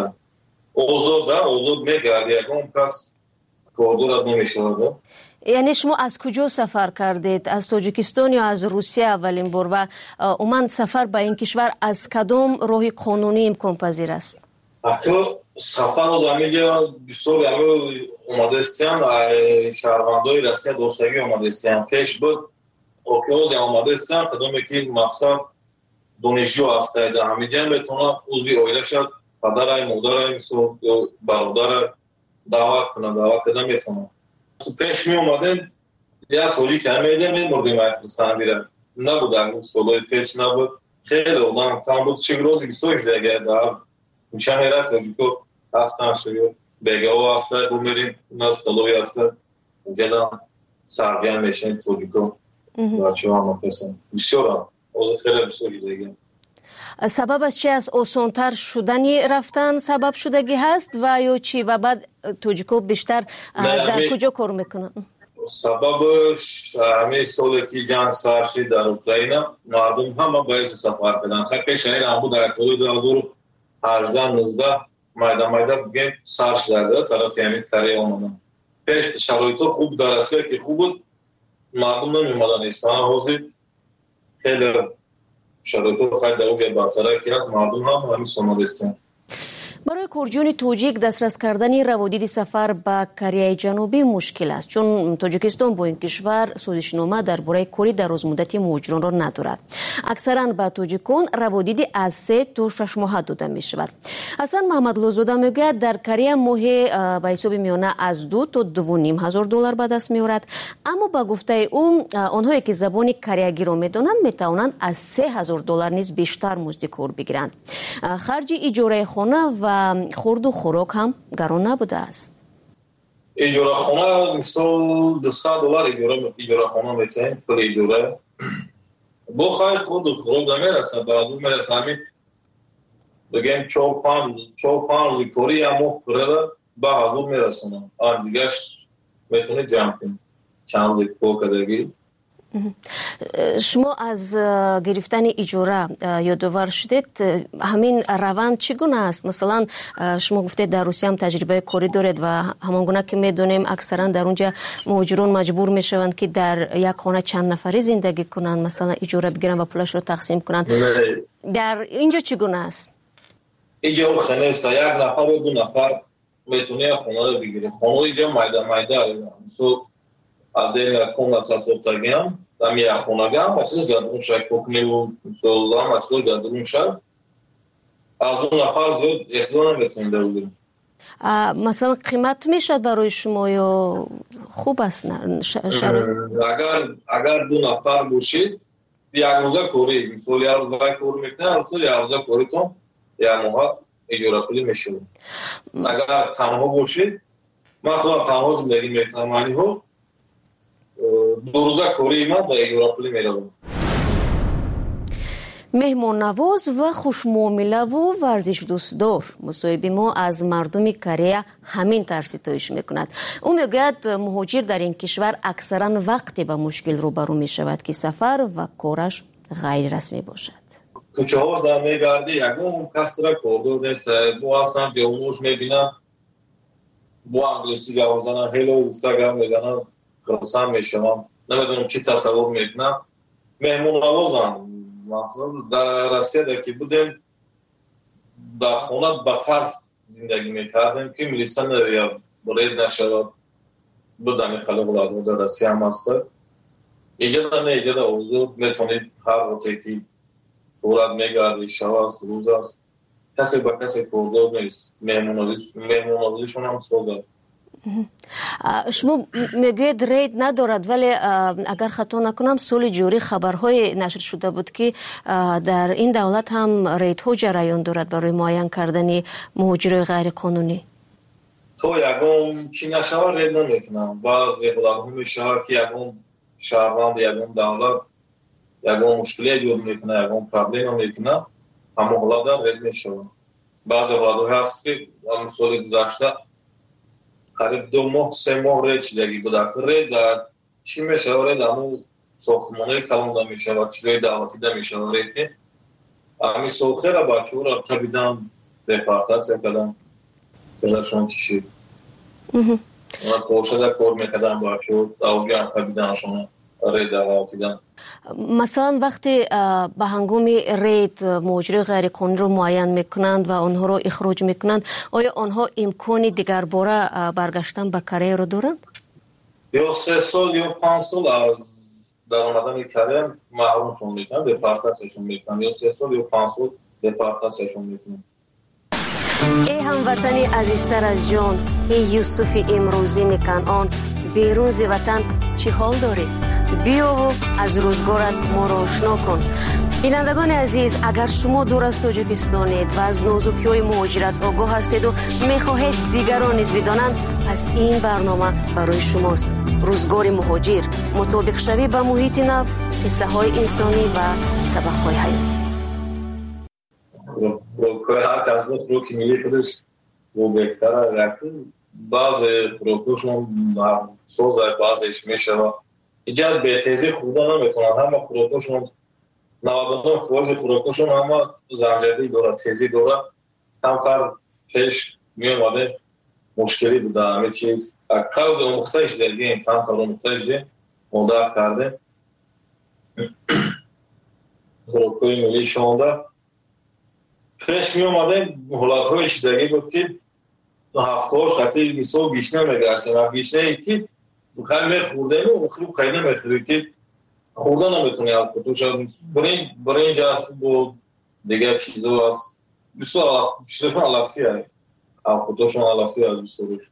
[SPEAKER 8] اوزاد میگرد یکم کس کردار نمیشود.
[SPEAKER 1] یعنی شما از کجا سفر کردید؟ از تاجیکستان یا از روسیه اولین بار و اومد سفر به این کشور از کدام راه قانونی امکان پذیر است؟
[SPEAKER 8] سفر از همینجا بسیار اومده استیم شهروندای رسیه دوستگی اومده استیم پیش بود اوکیوز اومده استیم کدومی که مقصد دانشجو هسته در همینجا میتونه عضوی اویله شد پدر مادر برادر دعوت کنه میتونه پیش می اومدن یا توجیک همیده میمردیم افغانستان دیره نبود اون سالای پیش نبود خیلی اولان کم بود چه روزی بسویش دیگه در میشه میره توجیکو هستن شده بگه ها هسته بمیریم نستالوی هسته اونجا سرگیان میشن توجیکو بچه ها مقصن بسیار هم خیلی بسویش دیگه.
[SPEAKER 1] سببش چی از آسان‌تر شدنی رفتن سبب شدگی هست و یا چی و بعد توجیکو بیشتر در کجا کار میکنن؟
[SPEAKER 8] سببش همه سالی که جنگ سر شد در اوکراین مردم همه باعث سفر کردن. خیلی شهر هم بود در سال 2018-19 مایده بگیم سر شده طرف همین کره آمدن. پیش شرایط خوب درسته که خوب بود مردم نمیمدن ایستان حوزی خیلی شرایط خیلی دوجه برطره که از مردم هم همین سماد استن.
[SPEAKER 1] برای کردجان توجیک دسترس کردن روادید سفر به کره جنوبی مشکل است چون تاجیکستان با این کشور سازشنامه درباره کاری در روزمدتی مهاجران را ندارد. اکثرا به تاجیکان روادیدی از 3 تا 6 ماه داده می شود. حسن محمد لازاده میگوید در کره ماه به حساب میانه از 2 تا 2.5 هزار دلار به دست میآورد، اما با گفته او آنهایی که زبان کره‌گی را میدانند میتوانند از 3,000 دلار نیز بیشتر مزد کار بگیرند. خرج اجاره خانه و خورد و خوراک هم گران نبوده است.
[SPEAKER 8] اجاره خانه مثل 200 دلار اجاره خانه میتونیم پول اجاره با خیلی خورد و خوراک نمیرسه بعد میرسه همین بگیم 4-5 کاری همو کرده به حضور میرسونم آن دیگرش میتونه جمع کنیم چند کار کردگی.
[SPEAKER 1] شما از گرفتن اجاره یادآور شدید، همین روند چگونه است؟ مثلا شما گفتید در روسیه هم تجربه کاری دارید و همانگونه که میدونیم اکثرا در اونجا مهاجران مجبور میشوند که در یک خانه چند نفری زندگی کنند، مثلا اجاره بگیرن و پولش رو تقسیم کنند. در اینجا چگونه است؟
[SPEAKER 8] اینجا خانه است، یک نفر و 2 نفر میتونه خانه رو بگیره. خانه اینجا مایده مثل عدل کن ساسوتگیم دم یه خونگیم مثل جدون شد کوکنی و سولام مثل جدون شد از اون نفر زود اصلا نمیتونیم بگیریم.
[SPEAKER 1] مثلا قیمت میشد برای شما یا خوب است شرایط؟
[SPEAKER 8] اگر 2 نفر باشید یک روزه کاری مثل 1 روزه کار میکنه مثل 1 روزه کاری تو 1 ماه اجاره پولی میشه. اگر تنها باشید، من خودم تنها زندگی میکنم، یعنی ها 2 روزه کاری من با اجاره پولی میروم.
[SPEAKER 1] مهمان نواز و خوشمعامله و ورزش دوستدار مصاحبه ما از مردم کره همین طرز ستایش میکند. او میگوید مهاجر در این کشور اکثرا وقتی با مشکل روبرو میشود که سفر و کارش غیر رسمی باشد.
[SPEAKER 8] کوچه‌ها در میگردی یگون کس را کردو نیست. بو اصلا جوانوش میبینم بو انگلیسی گام زنن، هلو گفته گام میزنن، خرسان میشم. نمیدونم چی تصور میکنم. مهمون نوازم در روسیه در که بودیم در خونه با ترس زندگی میکردیم که میلیسن یا برید نشود بودن خلق العاده در روسیه هم هست. ایجاد نه ایجاد اوضاع میتونید هر وقتی که صورت میگردی شب است روز است کسی با کسی کرده نیست. مهمونازیشون هم سوده.
[SPEAKER 1] شما میگوید رید ندارد، ولی اگر خطا نکنم سال جاری خبرهای نشر شده بود که در این دولت هم ریدها جریان دارد برای معاین کردن مهاجرای غیر قانونی.
[SPEAKER 8] تو یکم چی نشود رید نمیکنم. بعضی خودم میشه که یکم شهروند یکم دولت یکم مشکلی ایجاد میکنه، یکم پرابلم میکنه، همه حالا در رید میشه. بعضی حالات هست که سال گذشته قریب 2 ماه 3 ماه رید شدگی بوده. رید چی میشه؟ رید همون ساختمانه کلان میشه و چیزای دعوتی میشه. رید که همین سال خیلی بچه ها را تبیدن دپارتاس کردن بزرشون چی شد و پرشده کار میکردن بچه ها اوجه هم تبیدنشون رید دعوتی دن.
[SPEAKER 1] مثلا وقتی به هنگام رید مهاجر غیر قانونی رو معاین میکنند و آنها رو اخراج میکنند، آیا آنها امکان دیگر باره برگشتن به کره رو دارند؟
[SPEAKER 8] یا 3 سال یا 5 سال از در آمدن کره محرومشون میکنند، دپارتاسشون میکنند. یا 3 سال یا 5 سال دپارتاسشون میکنند.
[SPEAKER 1] ای هموطنی عزیزتر از جان، ای یوسف امروزی میکنان، بیرون ز وطن چی حال داری؟ بیا و از روزگارت ما را آشنا کن. بینندگان عزیز، اگر شما دور از تاجیکستانید و از نازکی‌های مهاجرت آگاه هستید و میخواهید دیگران نیز بدانند، پس این برنامه برای شماست. روزگار مهاجر، مطابق شوی با محیط نو، قصه های انسانی و سبق های حیاتی.
[SPEAKER 8] هر کس بود فروکی میلی خودش و بهتره رکن. بعض فروکوشون سوزه، بعضش میشه و ایجاد به تیزی خودا نمیتونن. همه فروکوشون 99% فروکوشون همه زنجیری داره، تیزی داره. کمتر پیش میومده مشکلی بوده همه چیز. قوز امختهش دیدیم، کمتر امختهش دیم مدرف کرده. فروکوی ملی شونده پیش میومده حالات های شدگی بود که هفتهاش خطی میسو گیشنه میگرسه و گیشنه ای که خیلی میخورده و خیلی نمیخوری که خورده نمیتونی حل کتوش. برای اینجا هست بود دیگه چیزو هست بسو چیزشون علافی هست، حل کتوشون علافی هست بسوش.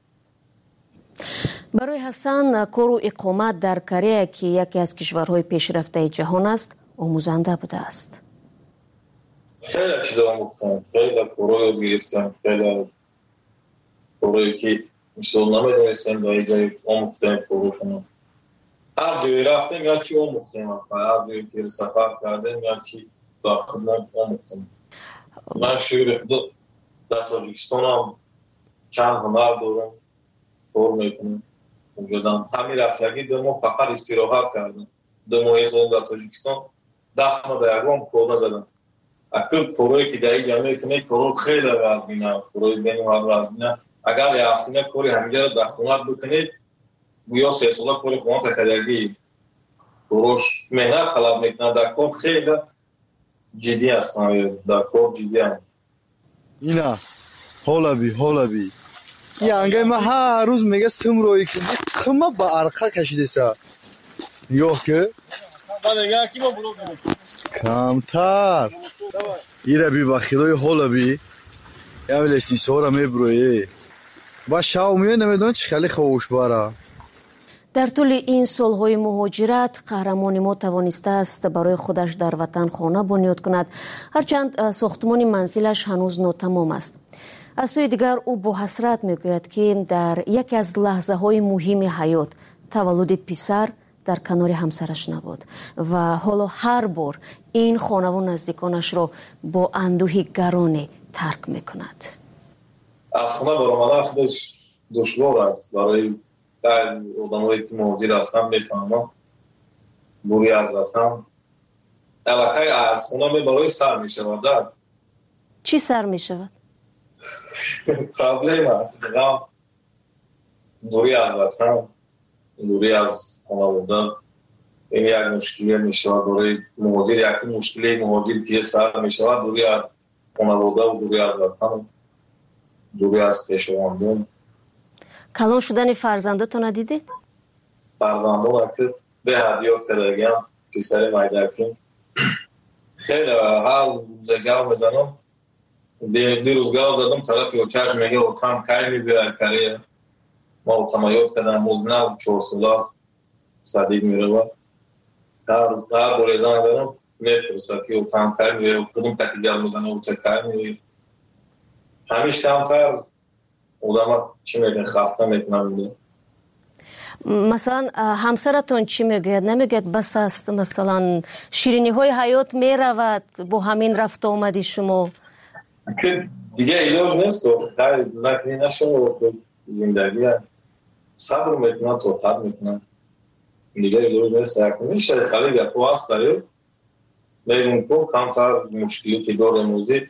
[SPEAKER 1] برای حسن کار و اقامت در کره که یکی از کشورهای پیشرفته جهان است آموزنده بوده است.
[SPEAKER 8] خیلی چیزا آموختم، خیلی کارهای گرفتم، خیلی کارهایی که مثل نمیدونستم در اینجا آموختم کارهاشون. هر جایی رفتم یا چی آموختم، هر جایی که سفر کردم یا چی در خدمت آموختم. من شعر خدا در تاجیکستان هم چند هنر دارم، کار میکنم. همین رفتگی 2 ماه فقط استراحت کردم. 2 ماه در تاجیکستان دست ما در اقوام کار نزدم. اکل کارهایی که در اینجا میکنه کارها خیلی وزمینه، کارهای بین‌المللی وزمینه. اگر یه هفتینه کاری همینجا رو در خونت بکنید یا 3 ساله کاری خونت کردگی کارش مهنت طلب میکنه. در کار خیلی جدی هستن، در کار جدی هستن.
[SPEAKER 21] اینا حالا بی یه انگه ما هر روز میگه سم روی کنی خمه با عرقه کشیده سا نگاه که کمتر ایره بی با خیلوی حالا بی یه ولی سیسه ها را میبروی و شاو میوه نمیدونه چه خیلی خوش باره.
[SPEAKER 1] در طول این سالهای مهاجرت قهرمان ما توانسته است برای خودش در وطن خانه بنیاد کند، هرچند ساختمان منزلش هنوز ناتمام است. از سوی دیگر او با حسرت میگوید که در یکی از لحظه های مهم حیات تولد پسر در کنار همسرش نبود و حالا هر بار این خانه و نزدیکانش را با اندوه گرانی ترک میکند.
[SPEAKER 8] از خانه برآمدن خودش دشوار است برای آدمایی که مهاجر هستند. میفهمم دوری از وطن الکی از خانه برای سر میشود.
[SPEAKER 1] چی سر میشود؟
[SPEAKER 8] پرابلم است. دوری از وطن، دوری از خانواده، این یک مشکلی میشود برای مهاجر. یکی مشکلی مهاجر که سر میشود دوری از خانواده و دوری از وطن، دوری از خویشاوندان.
[SPEAKER 1] کلان شدن فرزندتون دیدید؟
[SPEAKER 8] فرزندان که به هدیات کردگیم پسر مایدکیم خیلی هر روزگاه میزنم. دیروزگاه زدم طرف و چشم میگه و تم کهی میبیره کریه ما و تمایات کردن موزنه 4 ساله است صدیق میره هر بوریزان دارم میپرسه که و تم کهی میبیره و کدوم کتیگر میزنه و کهی میبیره. همیش کمتر آدم چی میگه خسته میکنم.
[SPEAKER 1] مثلا همسرتون چی میگوید؟ نمیگوید بس است مثلا شیرینی های حیات میرود با همین رفت آمدی شما؟
[SPEAKER 8] که دیگه ایلاج نیست و خیلی نکنی نشه و زندگی صبر میکنن توقت میکنن دیگه ایلاج نیست. میشه خیلی گفت هست داریم میرون که کمتر مشکلی که داره موزی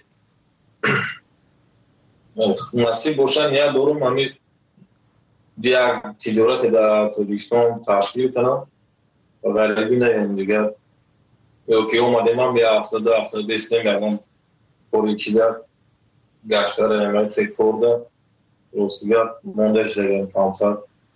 [SPEAKER 8] نصیب باشن یا دارم همی یک تجارت در تاجیکستان تشکیل کنم و غریبی نیم دیگه یا که اومده من بیا 70 بیستیم یکم پوری چیده گشته را نمید تک خورده روستیگر موندهش دیگه کمتر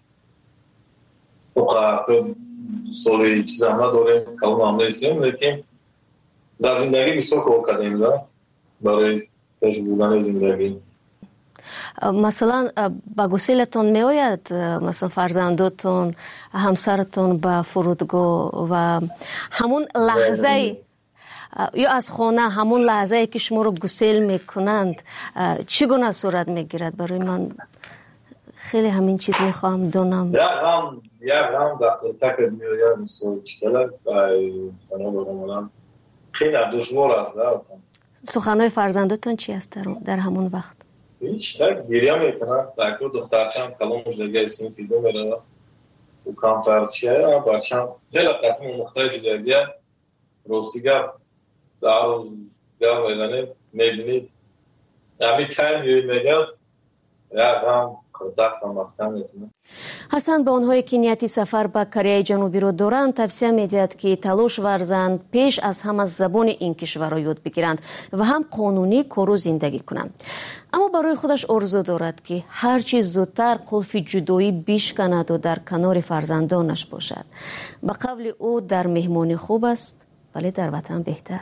[SPEAKER 8] و قرار سالی چیز همه داریم کلون همه استیم لیکن در زندگی بسیار کار کردیم برای پیش بودن زندگی.
[SPEAKER 1] مثلا با گسیلتون می آید مثلا فرزندتون همسرتون به فرودگاه و همون لحظه یا از خانه همون لحظه که شما رو گسیل میکنند چگونه صورت میگیرد؟ برای من خیلی همین چیز میخوام دونم.
[SPEAKER 8] یک هم دختر تکر میاید مثل چکلک خانه برمونم خیلی دشوار است.
[SPEAKER 1] سخنهای فرزندتون چی است در همون وقت؟
[SPEAKER 8] هیچ tak گریه میکنن دکتر دخترچم کلام مجدگه سینفی دو میره و کامترچیه بچم خیلی قطعم مختلف دیگه روستیگر در روزگاه میدنه میبینید همی کم میگه یا هم خودت هم مختم میکنه.
[SPEAKER 1] حسن به آنهایی که نیتی سفر به کره جنوبی رو دارند توصیه میدهد که تلاش ورزند پیش از هم از زبان این کشور را یاد بگیرند و هم قانونی کار زندگی کنند. اما برای خودش آرزو دارد که هر چیز زودتر قلف جدایی بشکند و در کنار فرزندانش باشد. به قول او در مهمانی خوب است ولی در وطن بهتر.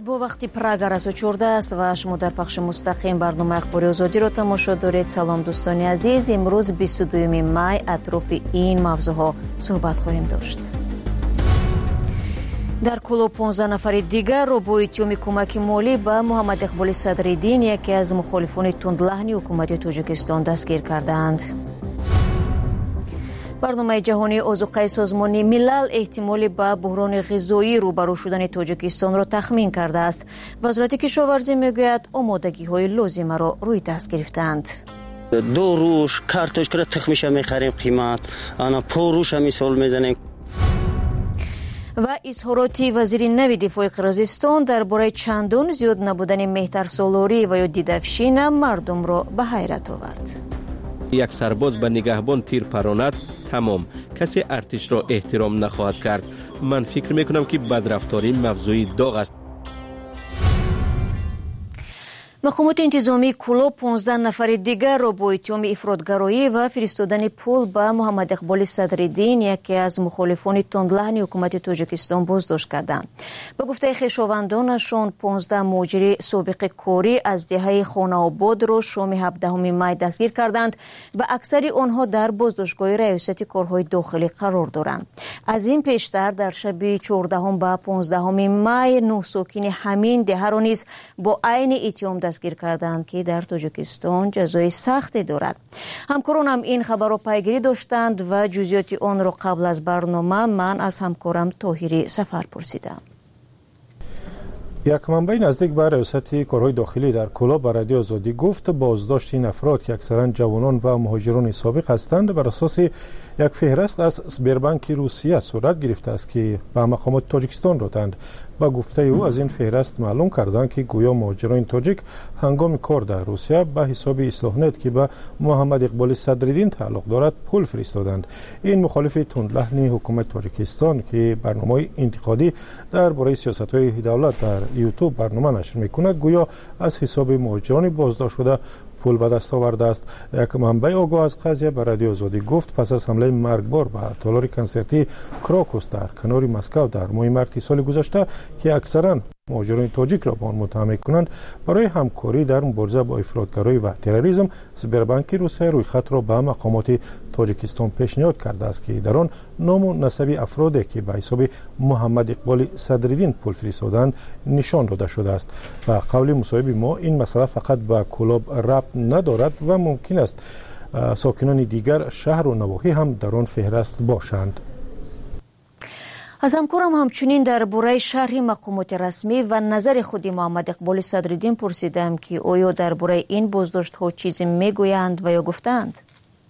[SPEAKER 1] با وقتی پراگ رسو 14 است و شما در پخش مستقیم برنامه اخباری آزادی را تماشا دارید. سلام دوستان عزیز، امروز 22 می اطراف این موضوعها صحبت خواهیم داشت. در کلوب 15 نفر دیگر را با اتهام کمک مالی به محمد اقبال صدرالدین، یکی از مخالفان تندلحنی حکومت تاجیکستان، دستگیر کردند. برنامه جهانی آذوقه سازمان ملل احتمال به بحران غذایی روبرو شدن تاجیکستان را تخمین کرده است. وزارت کشاورزی میگوید آمادگی‌های لازمه را روی دست گرفتند.
[SPEAKER 2] 2 روز کارتوشک را تخمش می‌خریم، قیمت انا پروش مثال میزنیم.
[SPEAKER 1] و اظهارات وزیر نوی دفاع قرقیزستان درباره چندان زیاد نبودن مهترسالاری و یا دیدفشین مردم را به حیرت آورد.
[SPEAKER 3] یک سرباز به نگهبان تیر پراند، تمام. کسی ارتش را احترام نخواهد کرد. من فکر میکنم که بدرفتاری موضوعی داغ است.
[SPEAKER 1] مقامات انتظامی کلوب 15 نفر دیگر را با اتهام افراطگرایی و فرستادن پول به محمد اقبال صدرالدین، یکی از مخالفان تندلحنی حکومت تاجیکستان، بازداشت کردند. به گفته خویشاوندانشان 15 مهاجر سابق کاری از دهه خانه آباد را شام 17 می دستگیر کردند و اکثر آنها در بازداشتگاه ریاست کارهای داخلی قرار دارند. از این پیشتر در شب 14 به 15 می 9 ساکن همین دهه را نیز با عین اتهام دستگیر کردند که در تاجیکستان جزای سختی دارد. همکاران هم این خبر را پیگیری داشتند و جزئیات آن را قبل از برنامه من از همکارم طاهری سفر پرسیدم.
[SPEAKER 4] یک منبع نزدیک به ریاست کارهای داخلی در کلوب به رادیو آزادی گفت بازداشت این افراد که اکثرا جوانان و مهاجران سابق هستند بر اساس یک فهرست از سبربانک روسیه صورت گرفته است که به مقامات تاجیکستان دادند. با گفته او از این فهرست معلوم کردند که گویا مهاجران تاجیک هنگام کار در روسیه به حساب اصلاحنت که به محمد اقبال صدرالدین تعلق دارد پول فرستادند. این مخالف تندلحنی حکومت تاجیکستان که برنامه انتقادی درباره سیاست‌های دولت در یوتیوب برنامه نشر می‌کند، گویا از حساب مهاجران بازداشت شده پول به دست آورده است. یک منبع آگاه از قضیه به رادیو آزادی گفت پس از حمله مرگبار به تالار کنسرتی کراکوس در کنار مسکو در ماه مارس سال گذشته که اکثرا مهاجران تاجیک را به آن متهم می‌کنند، برای همکاری در مبارزه با افراطگرایی و تروریسم سبربانک روسیه روی خط را به مقامات تاجیکستان پیشنهاد کرده است که در آن نام و نسب افرادی که به حساب محمد اقبال صدرالدین پول فرستادند نشان داده شده است. و قول مصاحب ما این مسئله فقط به کلوب ربط ندارد و ممکن است ساکنان دیگر شهر و نواحی هم در آن فهرست باشند.
[SPEAKER 1] از همکارم همچنین درباره شرح مقامات رسمی و نظر خود محمد اقبال صدرالدین پرسیدم که آیا درباره این بازداشت ها چیزی میگویند و یا گفتند.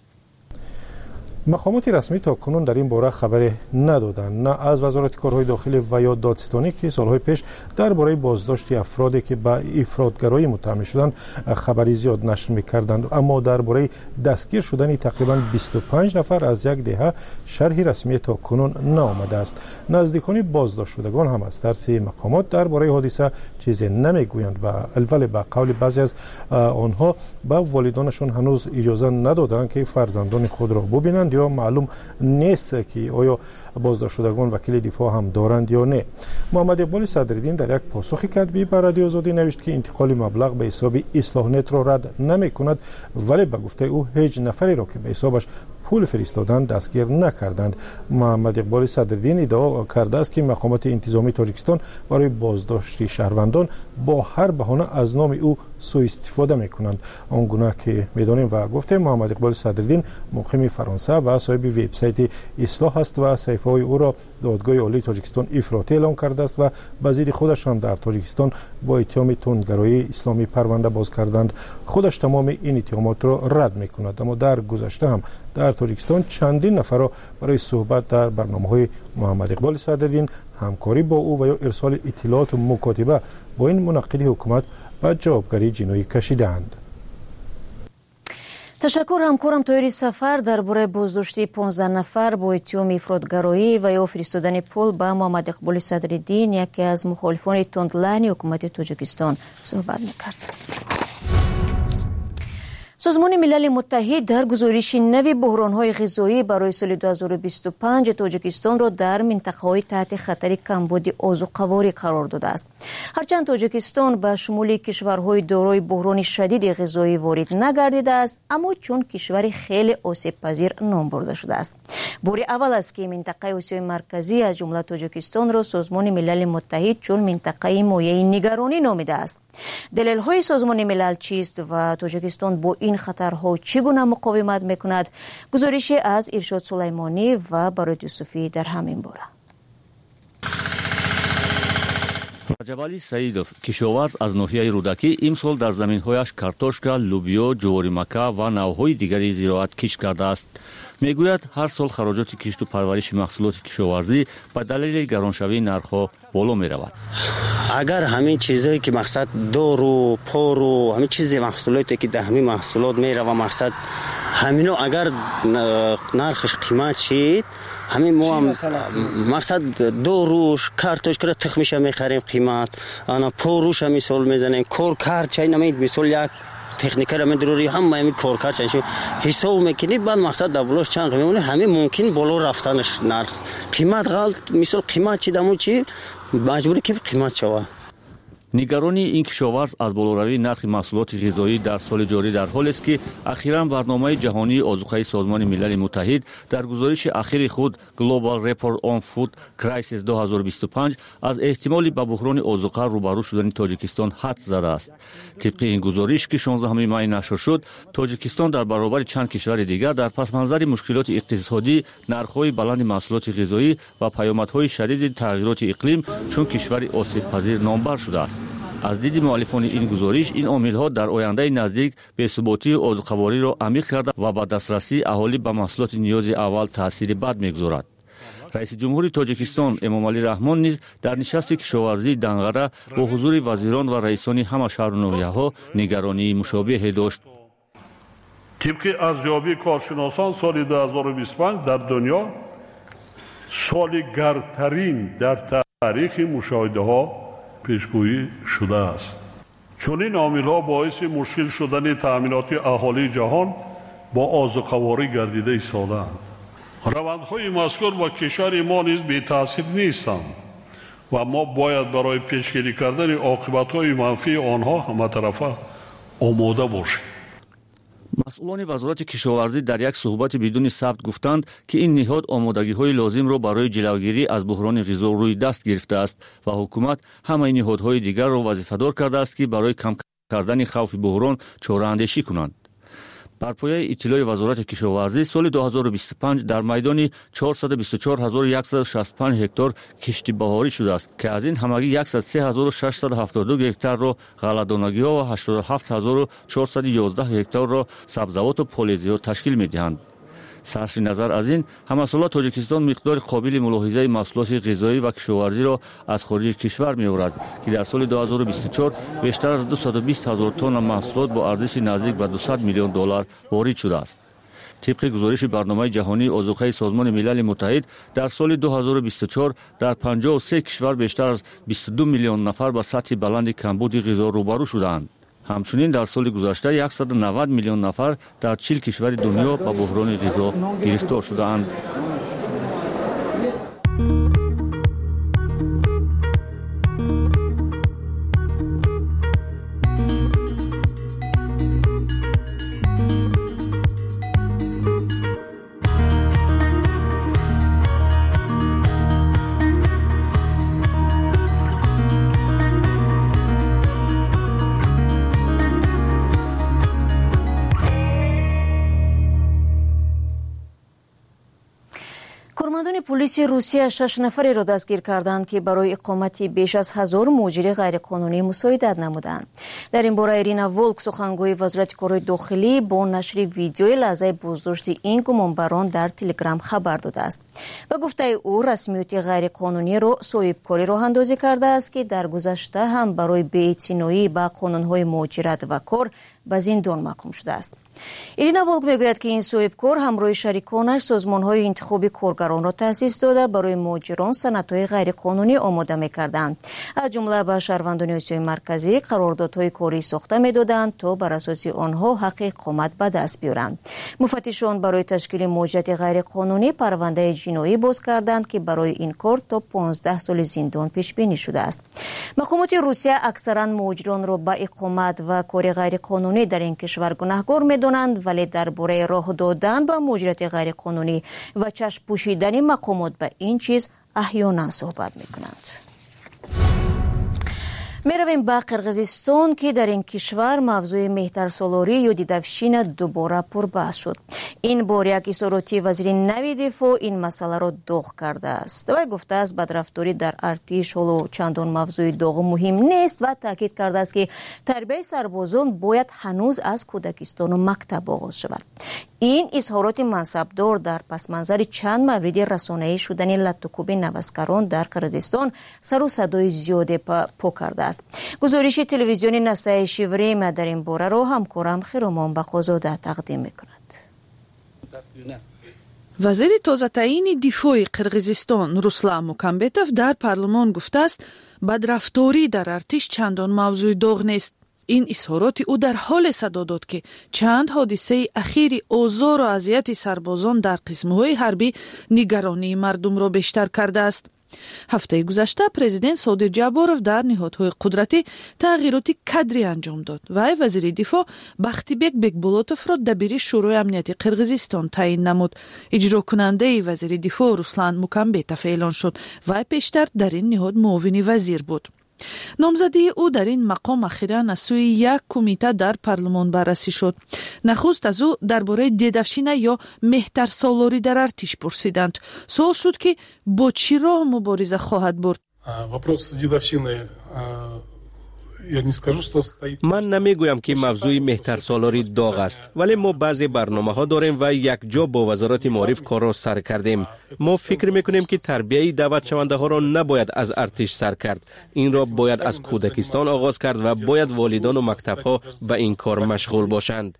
[SPEAKER 4] مقامات رسمی تا کنون در این باره خبری ندادند، نه از وزارت کارهای داخلی و یا دادستانی که سالهای پیش درباره بازداشت افرادی که به افراطگرایی متهم شدند خبری زیاد نشر می‌کردند، اما درباره دستگیر شدن تقریبا 25 نفر از یک دهه شرحی رسمی تا کنون نآمده است. نزدیکان بازداشت شدگان هم از ترس مقامات درباره حادثه چیزی نمیگویند و البته به قول بعضی از آنها به والدانشان هنوز اجازه ندادند که فرزندان خود را ببینند یا معلوم نیست که آیا بازداشت شدگان وکیل دفاع هم دارند یا نه. محمد اقبال صدرالدین در یک پاسخ کتبی به رادیو آزادی نوشت که انتقال مبلغ به حساب اصلاحنت را رد نمی کند، ولی به گفته او هیچ نفری را که به حسابش پول فرستادن دستگیر نکردند. محمد اقبال صدرالدین ادعا کرده است که مقامات انتظامی تاجیکستان برای بازداشت شهروندان با هر بهانه از نام او سوء استفاده میکنند، آنگونه که میدانیم. و گفته محمد اقبال صدرالدین مقیم فرانسه و صاحب وبسایت اصلاح است و صحیفه های او را دادگاه عالی تاجیکستان افراطی اعلام کرده است و وزیر خودش هم در تاجیکستان با اتهام تندگرایی اسلامی پرونده باز کردند. خودش تمام این اتهامات را رد میکند، اما در گذشته هم در تاجیکستان چندین نفر را برای صحبت در برنامه‌های محمد اقبال صدرالدین، همکاری با او و یا ارسال اطلاعات و مکاتبه با این منقد حکومت به جوابگری جنایی کشیدند.
[SPEAKER 1] تشکر همکارم طاهری سفر درباره بازداشتی 15 نفر با اتهام افراطگرایی و یا فرستادن پول به محمد اقبال صدرالدین، یکی از مخالفان تندلحنی حکومت تاجیکستان، صحبت می‌کرد. سازمان ملل متحد در گزارش نوی بحران‌های غذایی برای سال 2025 تاجیکستان را در منطقه‌های تحت خطر کمبود آذوقه‌واری قرار داده است. هرچند تاجیکستان به شمول کشورهای دارای بحران شدید غذایی وارد نگردیده است، اما چون کشور خیلی آسیب‌پذیر نام برده شده است. بار اول است که منطقه آسیای مرکزی از جمله تاجیکستان را سازمان ملل متحد چون منطقه مایه نگرانی نامیده است. دلیل‌های سازمان ملل چیست و تاجیکستان با این خطرها چگونه مقاومت میکند؟ گزارشی از ارشاد سلیمانی و براد یوسفی در همین باره.
[SPEAKER 5] раҷабали саидов кишоварз аз ноҳияи рӯдакӣ имсол дар заминҳояш картошка, лӯбиё, ҷуворимакка ва навъҳои дигари зироат кишт кардааст. мегӯяд ҳар сол хароҷоти кишту парвариши маҳсулоти кишоварзӣ ба далели гароншавии нархҳо боло меравад.
[SPEAKER 2] агар ҳамин чизое ки мақсад дору пору ҳамин чизи маҳсулоте ки дар ҳамин маҳсулот мерава мақсад ҳамино агар нархаш қимат шид ҳамин мо мақсад доруш картошкара тухмиша мехарем қимат ана поруша мисол мезанем коркарчай намед мисол як техникара медрури ҳама ҳамин коркарчай ҳисоб мекунӣ баъд мақсад давлош чанд мемонӣ ҳамин мумкин боло рафтанаш нарх қимат ғалт мисол қимат чи даму чи маҷбури ки қимат шава.
[SPEAKER 5] нигарони ин кишоварз аз болоравии нархи маҳсулоти ғизоӣ дар соли ҷорӣ дар ҳолест ки ахиран барномаи ҷаҳонии озуқаи созмони милали муттаҳид дар гузориши ахири худ Global Report on Food Crisis 2025 аз эҳтимоли ба буҳрони озуқа рӯбарӯ шудани Тоҷикистон ҳад задааст. тибқи ин гузориш ки 16 май нашр шуд, Тоҷикистон дар баробари чанд кишвари дигар дар пасманзари мушкилоти иқтисодӣ, нархҳои баланди маҳсулоти ғизоӣ ва паёмадҳои шадиди тағйироти иқлим чун кишвари осибпазир номбар шудааст. аз диди муаллифони ин гузориш ин омилҳо дар ояндаи наздик бесуботии озуқавориро амиқ карда ва ба дастрасии аҳолӣ ба маҳсулоти ниёзи аввал таъсири бад мегузорад. раиси ҷумҳури Тоҷикистон Эмомалӣ Раҳмон низ дар нишасти кишоварзии Данғара бо ҳузури вазирон ва раисони ҳама шаҳру ноҳияҳо нигаронии мушобиҳе дошт.
[SPEAKER 6] тибқи арзёбии коршиносон соли 2025 дар дунё соли гардтарин дар таърихи мушоҳидаҳо пешгӯӣ шудааст. чунин омилҳо боиси мушкил шудани таъминоти аҳолии ҷаҳон бо озуқаворӣ гардида истодаанд. равандҳои мазкур ба кишвари мо низ бетаъсир нестанд ва мо бояд барои пешгирӣ кардани оқибатҳои манфии онҳо ҳаматарафа омода бошем.
[SPEAKER 5] масъулони вазорати кишоварзӣ дар як суҳбати бидуни сабт гуфтанд ки ин ниҳод омодагиҳои лозимро барои ҷилавгирӣ аз буҳрони ғизо рӯи даст гирифтааст ва ҳукумат ҳамаи ниҳодҳои дигарро вазифадор кардааст ки барои кам кардани хавфи буҳрон чораандешӣ кунанд. бар пояи иттилои вазорати кишоварзӣ соли 2025 дар майдони 424165 ҳектор кишти баҳорӣ шудааст ки аз ин ҳамагӣ 103672 гектарро ғалладонагиҳо ва 87411 ҳекторро сабзавоту полезиҳо ташкил медиҳанд. сарфи назар аз ин ҳамасола Тоҷикистон миқдори қобили мулоҳизаи маҳсулоти ғизоӣ ва кишоварзиро аз хориҷи кишвар меорад ки дар соли 2024 бештар аз 220 000 тонна маҳсулот бо арзиши наздик ба $200 миллион ворид шудааст. тибқи гузориши барномаи ҷаҳонии озуқаи созмони милали муттаҳид дар соли 2024 дар 53 кишвар бештар аз 22 миллион нафар ба сатҳи баланди камбуди ғизо рӯбарӯ шудаанд. ҳамчунин дар соли гузашта 190 миллион нафар дар 40 кишвари дунё ба буҳрони ғизо гирифтор шудаанд.
[SPEAKER 1] کارمندان پلیس روسیه 6 نفری را دستگیر کردند که برای اقامتی بیش از 1000 مهاجر غیرقانونی مساعدت نمودند. در این باره ایرینا ولک سخنگوی وزارت کارهای داخلی با نشر ویدیوی لحظه بازداشت این گمانبران در تلگرام خبر داده است. به گفته او رسمیت غیرقانونی را صاحبکاری راه اندازی کرده است که در گذشته هم برای بی‌اعتنایی به قانون‌های مهاجرت و کار به زندان محکوم شده است. ایرینا ولگ میگوید که این صاحبکار همراه شریکانش سازمان‌های انتخابی کارگران را تأسیس داده برای مهاجران سندهای غیرقانونی آماده می‌کردند. از جمله به شهروندان آسیای مرکزی قراردادهای کاری ساخته می‌دادند تا بر اساس آنها حق اقامت به دست بیارند. مفتشان برای تشکیل موجد غیرقانونی پرونده جنایی باز کردند که برای این کار تا 15 سال زندان پیش بینی شده است. مقامات روسیه اکثرا مهاجران را به اقامت و کار غیرقانونی در این کشور گناهکار می‌دانند، ولی درباره راه دادن به مهاجرت غیرقانونی و چشم پوشیدن مقامات به این چیز احیانا صحبت می‌کنند. میرویم به قرقیزستان که در این کشور موضوع مهترسالاری یا دیدافشین دوباره پربحث شد. این بار یک اظهاراتی وزیر نوی دفاع این مسئله را داغ کرده است. وی گفته است بدرفتاری در ارتش حالا چندان موضوع داغ مهم نیست و تاکید کرده است که تربیت سربازان باید هنوز از کودکستان و مکتب آغاز شود. این اظهارات منصبدار در پس منظر چند مورد رسانه‌ای شدن لطوکوب نوسکران در قرقیزستان سر و صدای زیاده پا کرده است. گزارش تلویزیونی نسته شیوریم در این باره را همکارم خیرومان بقازاده تقدیم می‌کند.
[SPEAKER 9] وزیر تازه تعیین دفاع قرقیزستان روسلان موکامبетов در پارلمان گفته است بدرفتاری در ارتش چندان موضوع داغ نیست. این اظهارات او در حال صدا داد که چند حادثه اخیر آزار و اذیت سربازان در قسم‌های حربی نگرانی مردم را بیشتر کرده است. هفته گذشته پرزیدنت صادق جابورов در نهادهای قدرتی تغییرات کادری انجام داد. وی وزیر دفاع بختیبک بکبولاتوف را دبیر شورای امنیتی قرقیزستان تعیین نمود. اجرا کننده وزیر دفاع روسلان موکامبетов اعلان شد. وی پیشتر در این نهاد معاون وزیر بود. نامزدی او در این مقام اخیراً از سوی یک کمیته در پارلمان بررسی شد. نخست از او درباره دیدافشین یا مهترسالاری در ارتش پرسیدند. سوال شد که با چی راه مبارزه خواهد برد.
[SPEAKER 3] من نمیگویم که موضوع مهترسالاری داغ است، ولی ما بعضی برنامه ها داریم و یک جا با وزارت معارف کار را سر کردیم. ما فکر میکنیم که تربیه دعوت شونده ها را نباید از ارتش سر کرد. این را باید از کودکستان آغاز کرد و باید والدان و مکتب ها به این کار مشغول باشند.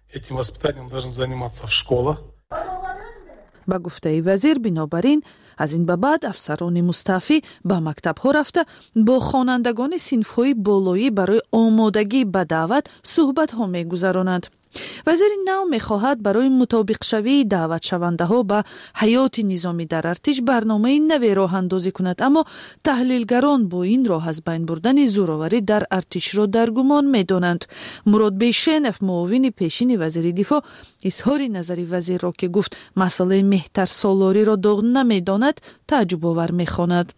[SPEAKER 9] با گفته وزیر بنابراین از این به بعد افسران مستعفی به مکتب ها رفته با خوانندگان صنف های بالایی برای آمادگی به دعوت صحبت ها می گذرانند. وزیر نو می خواهد برای مطابق شوی دعوت شونده ها به حیات نظامی در ارتش برنامه نوی راه اندازی کند، اما تحلیلگران با این راه از بین بردن زوراوری در ارتش را در گمان می دانند. مراد بیشنف معاون پیشین وزیر دفاع اظهار نظر وزیر را که گفت مسئله مهترسالاری را داغ نمی داند تعجب آور می خواند.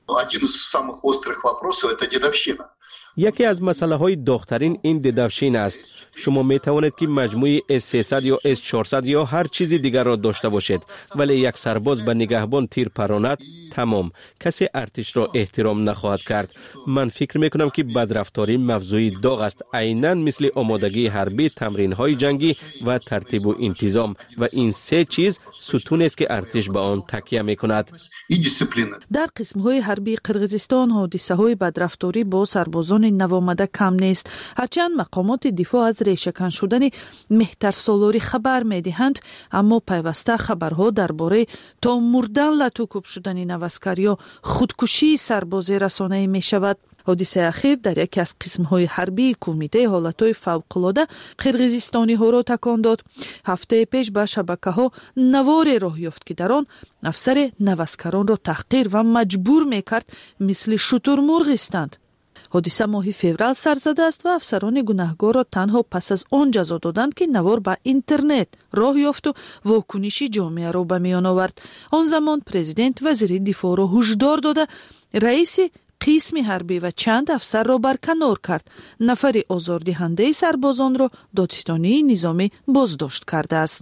[SPEAKER 3] یکی از مسئله های داغ‌ترین این دیدافشین است. شما می توانید که مجموعه S300 یا S400 یا هر چیزی دیگر را داشته باشید، ولی یک سرباز به نگهبان تیر پراند، تمام. کسی ارتش را احترام نخواهد کرد. من فکر می کنم که بدرفتاری موضوعی داغ است، عیناً مثل آمادگی حربی، تمرین های جنگی و ترتیب و انتظام، و این سه چیز ستون است که ارتش به آن تکیه می کند.
[SPEAKER 9] در قسم های حربی قرقیزستان حادثه های بدرفتاری با سربازان نوآمده کم نیست. هرچند مقامات دفاع از ریشه‌کن شدن مهترسالاری خبر می‌دهند، اما پیوسته خبرها درباره تا مردن لطوکوب شدن نوسکر یا خودکشی سرباز رسانه‌ای می‌شود. حادثه اخیر در یکی از قسم‌های حربی کمیته حالت‌های فوق‌العاده قرقیزستانی‌ها را تکان داد. هفته پیش به شبکه‌ها نواری راه یافت که در آن افسر نوسکران را تحقیر و مجبور می‌کرد مثل شترمرغ ایستند. حادثه ماه فوریه سر زده است و افسران گناهگار را تنها پس از آن جزا دادند که نوار به اینترنت راه یافت و واکنش جامعه را به میان آورد. آن زمان پرزیدنت وزیر دفاع را هشدار داده رئیس قسم حربی و چند افسر را برکنار کرد. نفر آزاردهنده سربازان را دادستانی نظامی بازداشت کرده است.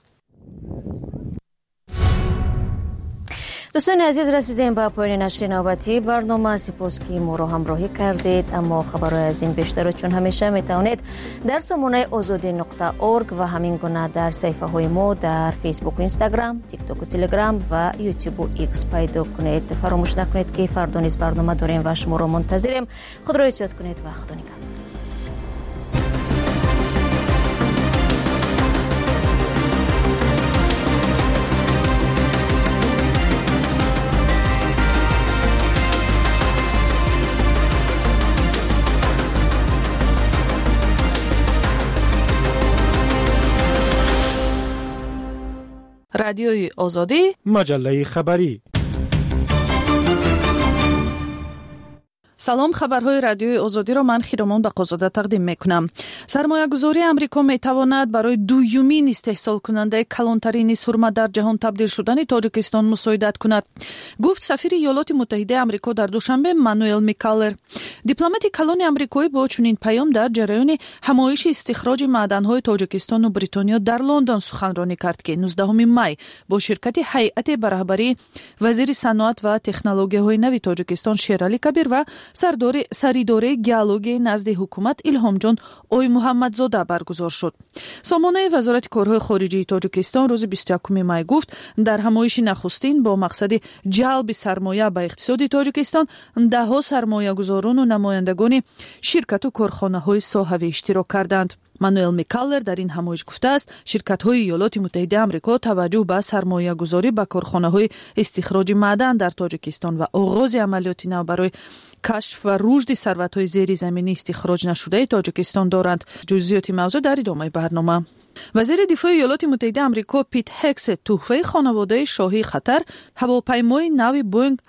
[SPEAKER 1] دوستان عزیز، رسیدیم به پایان نشر نوبتی برنامه. سپاس که ما را همراهی کردید. اما خبرهای از این بیشتر چون همیشه میتوانید در سامانه azadi.org و همین گونه در صفحه های ما در فیسبوک و اینستاگرام، تیک تاک و تلگرام و یوتیوب و ایکس پیدا کنید. فراموش نکنید که فردا نیز برنامه داریم و شما را منتظریم. خود را احتیاط کنید و خدا نگهدار.
[SPEAKER 9] رادیوی آزادی،
[SPEAKER 4] مجله خبری.
[SPEAKER 9] سلام، خبرهای رادیوی آزادی را من خیرامان بقازاده تقدیم میکنم. سرمایه گذاری امریکا میتواند برای دویمین استحصال کننده کلانترین سرمه در جهان تبدیل شدن تاجیکستان مساعدت کند، گفت سفیر ایالات متحده امریکا در دوشنبه مانوئل میکالر. دیپلمات کلان امریکایی با چنین پیام در جریان همایش استخراج معدن‌های تاجیکستان و بریتانیا در لندن سخنرانی کرد که 19 می با شرکت هیئت به رهبری وزیر صنعت و تکنولوژی‌های نوی تاجیکستان شیرعلی کبیر و سریداره گیالوگی نزد حکومت ایلهام جان اوی محمدزاده برگزار شد. سامانه وزارت کارهای خارجی تاجیکستان روز 21 می گفت در همایش نخستین با مقصد جلب سرمایه به اقتصاد تاجیکستان دهها سرمایه گذاران و نمایندگان شرکت و کارخانه‌های ساحوی اشتراک کردند. مانوئل میکالر در این همایش گفته است شرکت‌های ایالات متحده آمریکا توجه به سرمایه‌گذاری به کارخانه‌های استخراج معدن در تاجیکستان و آغاز عملیات نو برای کشف و رشد ثروت‌های زیرزمینی استخراج نشده تاجیکستان دارند. جزئیات موضوع در ادامه برنامه. وزیر دفاع ایالات متحده آمریکا پیت هکس تحفه خانواده شاهی قطر هواپیمای نو بوینگ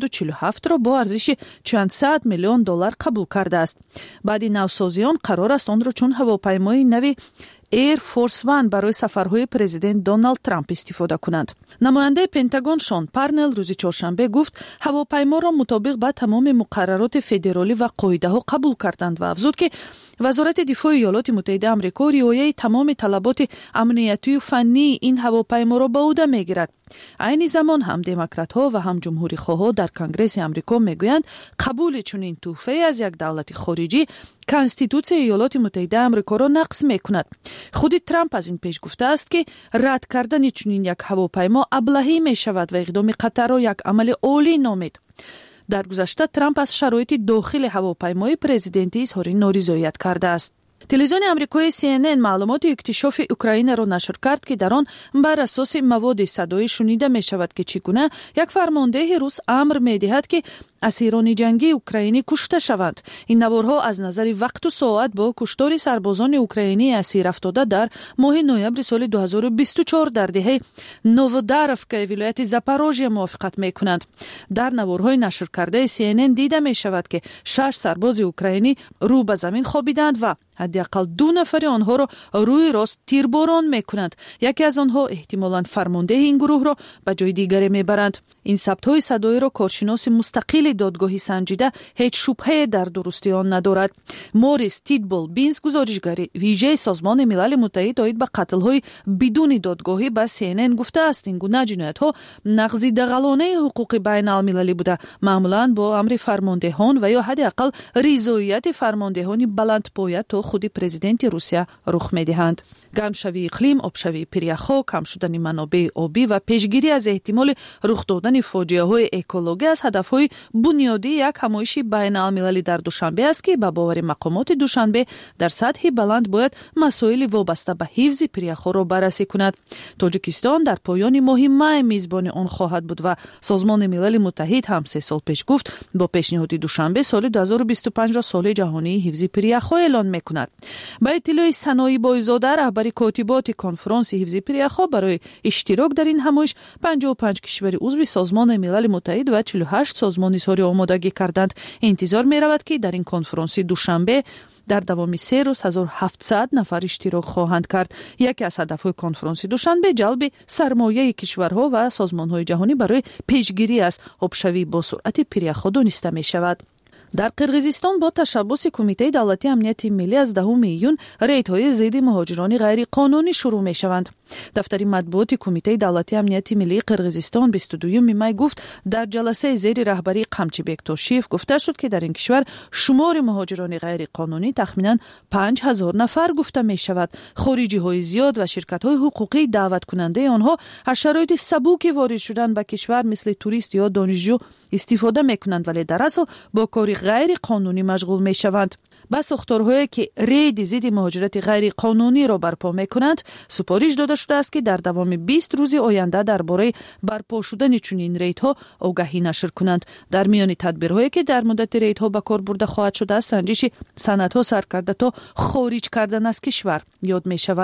[SPEAKER 9] 747 را با ارزش چند صد میلیون دلار قبول کرده است. بعد نوسازی آن قرار است آن را چون هواپیمای نو ایر فورس وان برای سفرهای پرزیدنت دونالد ترامپ استفاده کنند. نماینده پنتاگون شون پارنل روز چهارشنبه گفت هواپیما را مطابق با تمام مقررات فدرالی و قاعده‌ها قبول کردند و افزود که وزارت دفاع ایالات متحده آمریکا رعایت تمام طلبات امنیتی و فنی این هواپیما را به عهده میگیرد. عین زمان هم دموکرات‌ها و هم جمهوری‌خواها در کنگره آمریکا میگویند قبول چنین تحفه از یک دولت خارجی کنستیتوسیون ایالات متحده آمریکا را نقض میکند. خود ترامپ از این پیش گفته است که رد کردن چنین یک هواپیما ابلهی میشود و اقدام قطر را یک عمل عالی نامید. در گذشته ترامپ از شرایط داخل هواپیمای پرزیدنتی اظهار نارضایت کرده است. تلویزیون آمریکایی CNN معلومات اکتشاف اوکراین را نشر کرد که در آن بر اساس مواد صدایی شنیده می شود که چگونه یک فرمانده روس امر می دهد که اسیران جنگی اوکراینی کشته شوند. این نوارها از نظر وقت و ساعت با کشتار سربازان اوکراینی اسیر افتاده در ماه نوامبر سال 2024 در دهه نووداروفکا ولایت زاپاروژیا موافقت می کنند. در نوارهای نشر کرده CNN دیده می شود که 6 سرباز اوکراینی رو به زمین خوابیدند و حداقل 2 نفر آنها را روی راست تیرباران می کنند. یکی از آنها احتمالاً فرمانده این گروه را به جای دیگری می برند. این ثبت‌های صدایی را کارشناس مستقل دادگاهی سنجیده هیچ شبهه در درستی آن ندارد. موریس تیدبول بینز گزارشگر ویژه سازمان ملل متحد آید به قتل‌های بدون دادگاهی به CNN گفته است این گونه جنایت‌ها نقض دغلانه حقوق بین‌المللی بوده، معمولاً با امر فرماندهان و یا حداقل رضایت فرماندهان بلندپایه تا خود پرزیدنت روسیه رخ می‌دهند. گرمشوی اقلیم، آبشوی پریخا، کم شدن منابع آبی و پیشگیری از احتمال رخ دادن فاجعه‌های اکولوژی از هدف‌های بنیادی یک همایش بین‌المللی در دوشنبه است که به باور مقامات دوشنبه در سطح بلند باید مسائل وابسته به حفظ پریخا را بررسی کند. تاجیکستان در پایان ماه می میزبان آن خواهد بود و سازمان ملل متحد هم 3 سال پیش گفت با پیشنهاد دوشنبه سال 2025 را سال جهانی حفظ پریخا اعلان می‌کند. با اطلاع سنایی بایزاده رهبر کاتبات کنفرانس حفظ پریخا برای اشتراک در این همایش 55 کشور عضو سازمان ملل متحد و 48 سازمان اظهار آمادگی کردند. انتظار می‌رود که در این کنفرانس دوشنبه در دوام 3 روز 1700 نفر اشتراک خواهند کرد. یکی از هدف‌های کنفرانس دوشنبه جلب سرمایه کشورها و سازمان‌های جهانی برای پیشگیری از آبشوی با سرعت پریخا دانسته می‌شود. در قرقیزستان با تشبث کمیته دولتی امنیت ملی از 10 میلیون ریدهای ضد مهاجران غیر قانونی شروع می شوند. دفتر مطبوعات کمیته دولتی امنیت ملی قرقیزستان 22 می گفت در جلسه زیر رهبری قمچیبک توشیف گفته شد که در این کشور شمار مهاجران غیر قانونی تخمیناً 5000 نفر گفته می شود. خارجی های زیاد و شرکت های حقوقی دعوت کننده آنها از شرایط سبک وارد شدن به کشور مثل توریست یا دانشجو استفاده می کنند ولی در اصل با کار غیر قانونی مشغول می شوند. با ساختارهایی که رید ضد مهاجرت غیر قانونی را برپا می کنند سپارش داده شده است که در دوام 20 روز آینده درباره برپا شدن چنین ریدها آگاهی نشر کنند. در میان تدبیرهایی که در مدت ریدها به کار برده خواهد شده سنجش سندها سرکرده تا خارج کردن از کشور یاد می شود.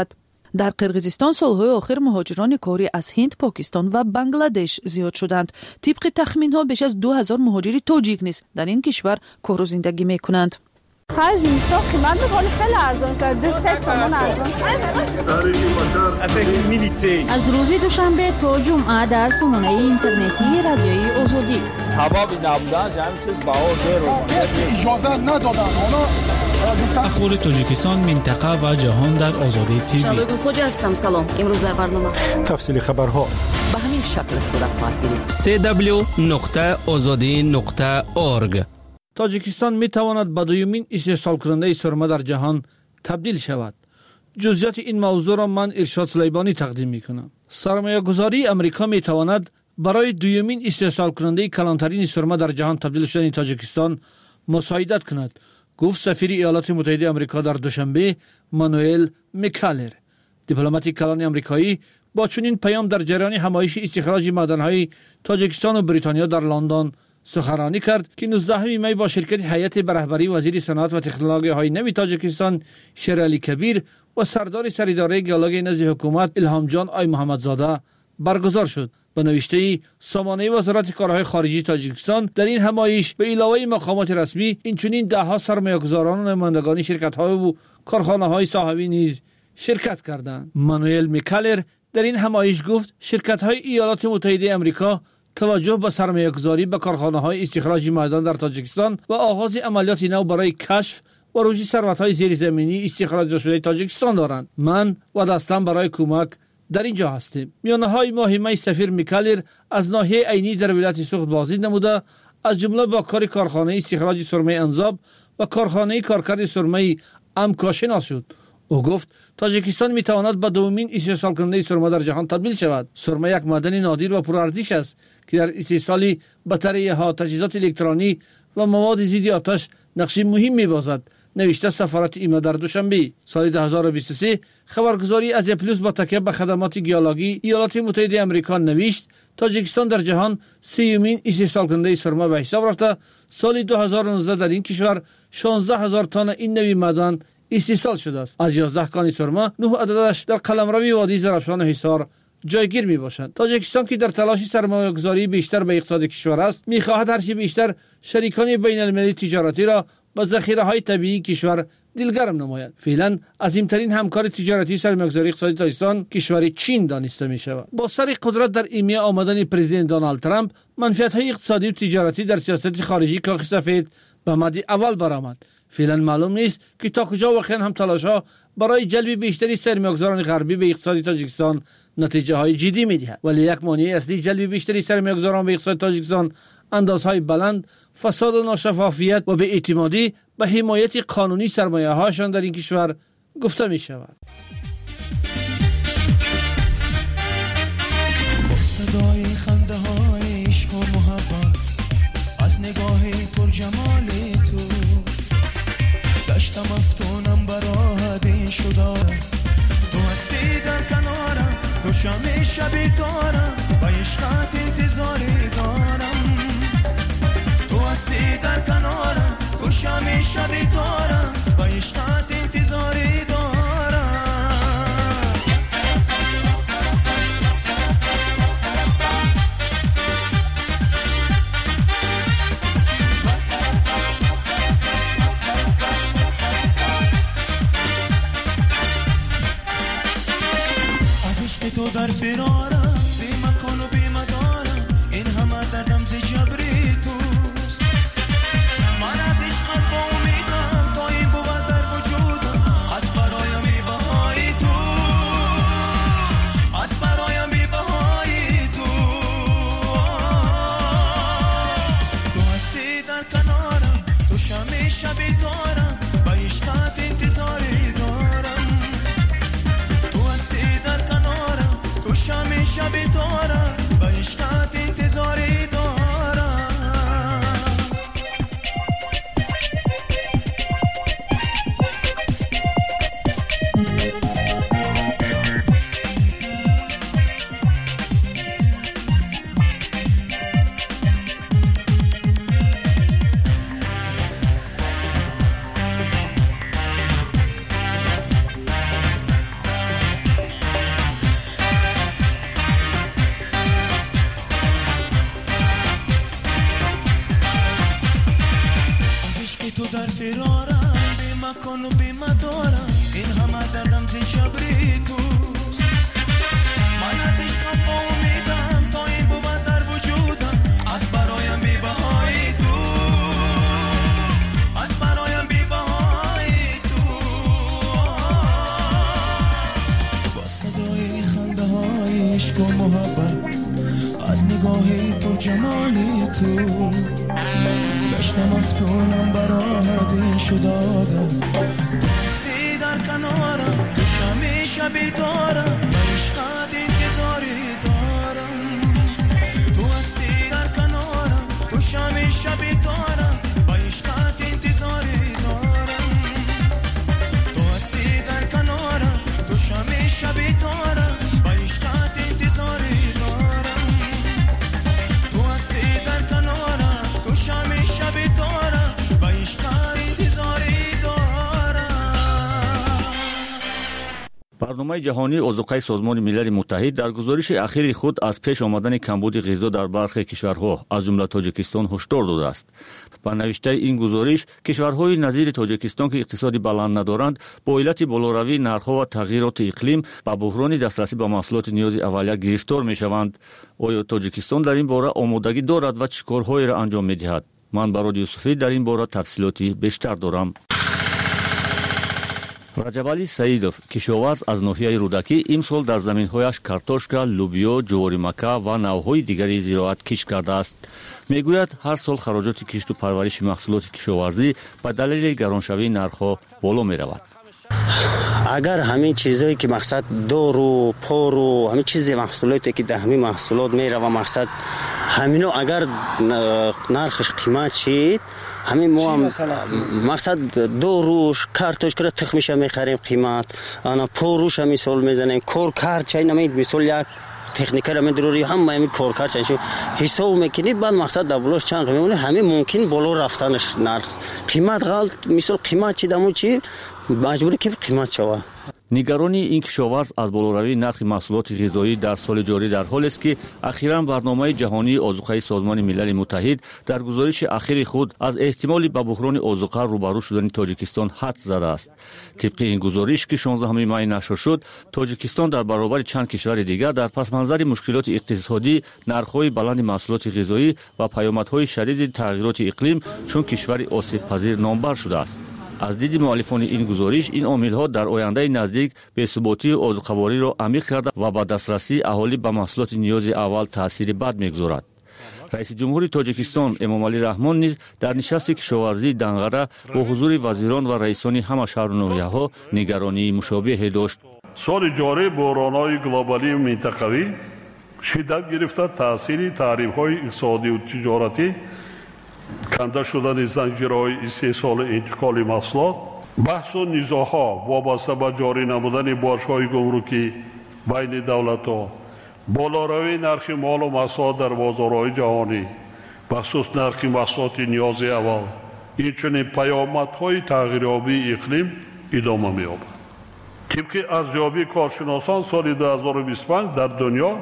[SPEAKER 9] در قرقیزستان سالهای آخر مهاجران کاری از هند، پاکستان و بنگلادش زیاد شدند. طبق تخمین‌ها بیش از 2000 مهاجر تاجیک نیز در این کشور کار و زندگی می‌کنند.
[SPEAKER 11] خرج اینستا قیمت می‌کنه خیلی ارزان شده، 3 سامان ارزان شده.
[SPEAKER 12] از روز دوشنبه تا جمعه در سامانه اینترنتی رادیوی آزادی.
[SPEAKER 22] سبب نبودن همین چیز بهار
[SPEAKER 11] اجازه ندادن.
[SPEAKER 23] اخبار تاجیکستان، منطقه و جهان در آزادی تیوی.
[SPEAKER 24] شبگون خوجا هستم. سلام. امروز در برنامه
[SPEAKER 4] تفصیل خبرها
[SPEAKER 24] به همین شکل صورت خواهد گرفت.
[SPEAKER 14] www.azadi.org. تاجیکستان می تواند به دومین استحصال کننده سرمه در جهان تبدیل شود. جزئیات این موضوع را من ارشاد سلیبانی تقدیم می کنم. سرمایه گذاری امریکا می تواند برای دومین استحصال کننده کلانترین سرمه در جهان تبدیل شدن تاجیکستان مساعدت کند، گفت سفیر ایالات متحده آمریکا در دوشنبه مانوئل میکالر. دیپلمات کلان آمریکایی با چنین پیام در جریان همایش استخراج معدن‌های تاجیکستان و بریتانیا در لندن سخنرانی کرد که 19 می با شرکت هیئت به رهبری وزیر صنعت و تکنولوژی‌های نوی تاجیکستان شیر علی کبیر و سردار سراداره گیالوگ نزد حکومت الهام جان آی محمدزاده برگزار شد. به نوشته سامانه وزارت کارهای خارجی تاجیکستان، در این همایش به علاوه مقامات رسمی اینچنین دهها سرمایه‌گذاران و نمایندگان شرکت‌ها و کارخانه‌های صاحبی نیز شرکت کردند. مانوئل میکالر در این همایش گفت شرکت‌های ایالات متحده آمریکا توجه به سرمایه‌گذاری به کارخانه‌های استخراج معدن در تاجیکستان و آغاز عملیات نو برای کشف و رشد ثروت‌های زیرزمینی استخراج شده تاجیکستان دارند. من و دستم برای کمک در اینجا هستیم. میانه‌های ماهی سفیر میکالر از ناحیه عینی در ولایت سوخت بازدید نموده، از جمله با کار کارخانه استخراج سرمه انزاب و کارخانه کارکرد سرمه امکا شناس شد. او گفت تاجیکستان میتواند به دومین استحصال کننده سرمه در جهان تبدیل شود. سرمه یک معدن نادر و پرارزش است که در استحصال بطری‌ها، تجهیزات الکترونی و مواد ضد آتش نقش مهم می‌بازد، نوشته سفارت ایما در دوشنبه. سال 2023 خبرگزاری از پلوس با تکیه به خدمات گیالوگی ایالات متحده آمریکا نوشت تاجیکستان در جهان سومین استحصال کننده سرمه به حساب رفته. سال 2019 در این کشور 16000 تن این نوع معدن استحصال شده است. از 11 کان سرمه 9 عددش در قلمرو وادی زرافشان و حصار جایگیر می باشند. تاجیکستان که در تلاش سرمایه‌گذاری بیشتر به اقتصاد کشور است، می‌خواهد هرچه بیشتر شریکان بین‌المللی تجارتی را با ذخیره‌های طبیعی کشور دلگرم نماید. فعلا عظیم‌ترین همکار تجارتی سرمایه‌گذاری اقتصادی تاجیکستان کشور چین دانسته می‌شود. با سر قدرت در ایمه آمدن پرزیدنت دونالد ترامپ، منفعت‌های اقتصادی و تجارتی در سیاست خارجی کاخ سفید به مد اول برآمد. فعلا معلوم نیست که تا کجا واقعا هم تلاش‌ها برای جلب بیشتری سرمایه‌گذاران غربی به اقتصاد تاجیکستان نتیجه‌های جدی می‌دهد. ولی یک مانع اصلی جلب بیشتری سرمایه‌گذاران به اقتصاد تاجیکستان اندازهای بلند، فساد و ناشفافیت و بی‌اعتمادی به حمایت قانونی سرمایه‌هاشان در این کشور گفته می‌شود.
[SPEAKER 15] صدای خنده‌های عشق و محبت از نگاه پرجمال تو داشتم افتونم برات این شده تو هستی در کنارم تو شب شبی دارم و عشقت انتظاری دارم تو هستی در کنارم تو شب شبی دارم و عشقت انتظاری دارم تو در فرارم بی مکان و بی مدارم این همه دردم ز جبری توست من از عشقت با امیدم تا این بود در وجودم از برایم بی بهای تو از برایم بی بهای تو تو هستی در کنارم تو شب شبی دارم و عشقت انتظاری دارم تو هستی در کنارم تو شب شبی دارم در فرارم بی مکان و بی مدارم این همه دردم زی جبری توست من از عشقم با امیدم تا این بود در وجودم از برایم بی بهای تو از برایم بی بهای تو با صدای خنده های عشق و محبت از نگاهی تو جمالی تو گشتم افتونم برای شدادم دوستی در کنارم تو شمی شبی دارم و عشقت انتظاری دارم تو هستی در کنارم تو شمی شبی دارم و عشقت انتظاری دارم تو هستی در کنارم تو شمی شبی دارم و عشقت انتظاری دارم تو هستی در کنارم تو شمی شبی دارم و عشقت انتظاری
[SPEAKER 5] برنامه جهانی اوزقای سازمان ملل متحد در گزارش اخیر خود از پیش آمدن کمبود غذا در برخی کشورها از جمله تاجیکستان هشدار داده است. با نوشته این گزارش کشورهای نظیر تاجیکستان که اقتصادی بلند ندارند با علت بالاروی نرخ‌ها و تغییرات اقلیم با بحران دسترسی به محصولات نیاز اولیه گرفتار می‌شوند. آیا تاجیکستان در این باره آمادگی دارد و چه کارهایی را انجام می‌دهد؟ من برای یوسفی در این باره تفصیلاتی بیشتر دارم. раҷабали саидов кишоварз аз ноҳияи рӯдакӣ имсол дар заминҳояш картошка лӯбиё ҷуворимака ва навъҳои дигари зироат кишт кардааст. мегӯяд ҳар сол хароҷоти кишту парвариши маҳсулоти кишоварзӣ ба далели гароншавии нархҳо боло меравад.
[SPEAKER 2] агар ҳамин чизое ки мақсад дору пору ҳамин чизи маҳсулоте ки дар ҳамин маҳсулот мерава мақсад ҳамино агар нархаш қимат шид ҳамин мо мақсад доруш картошкара тухмиша мехарем қимат ана поруша мисол мезанем коркарчай намед мисол як техникара медурури ҳама ҳамин коркарчай ҳисоб мекунед баъд мақсад давлош чанд мемонад ҳамин мумкин боло рафтанаш нарх қимат ғалт мисол қимат чи дамо чи маҷбуре ки қимат шавад.
[SPEAKER 5] нигарони ин кишоварз аз болоравии нархи маҳсулоти ғизоӣ дар соли ҷорӣ дар ҳолест ки ахиран барномаи ҷаҳонии озуқаи созмони милали муттаҳид дар гузориши ахири худ аз эҳтимоли ба буҳрони озуқа рӯбарӯ шудани тоҷикистон ҳад задааст. тибқи ин гузориш ки 16 май нашр шуд тоҷикистон дар баробари чанд кишвари дигар дар пасманзари мушкилоти иқтисодӣ нархҳои баланди маҳсулоти ғизоӣ ва паёмадҳои шадиди тағйироти иқлим чун кишвари осибпазир номбар шудааст. аз диди муаллифони ин гузориш ин омилҳо дар ояндаи наздик бесуботии озуқавориро амиқ карда ва ба дастрасии аҳолӣ ба маҳсулоти ниёзи аввал таъсири бад мегузорад. раиси ҷумҳури тоҷикистон эмомалӣ раҳмон низ дар нишасти кишоварзии данғара бо ҳузури вазирон ва раисони ҳама шаҳру ноҳияҳо нигаронии мушобиҳе дошт.
[SPEAKER 6] соли ҷорӣ буҳронҳои глобалии минтақавӣ шиддат гирифта таъсири таҳримҳои иқтисодию тиҷоратӣ канда шудани занҷирҳои истеҳсолу интиқоли маҳсулот баҳсу низоъҳо вобаста ба ҷорӣ намудани борҷҳои гумрукӣ байни давлатҳо болоравии нархи молу маҳсулот дар бозорҳои ҷаҳонӣ бахусус нархи маҳсулоти ниёзи аввал инчунин паёмадҳои тағйирёбии иқлим идома меёбад. тибқи арзёбии коршиносон соли 2025 дар дунё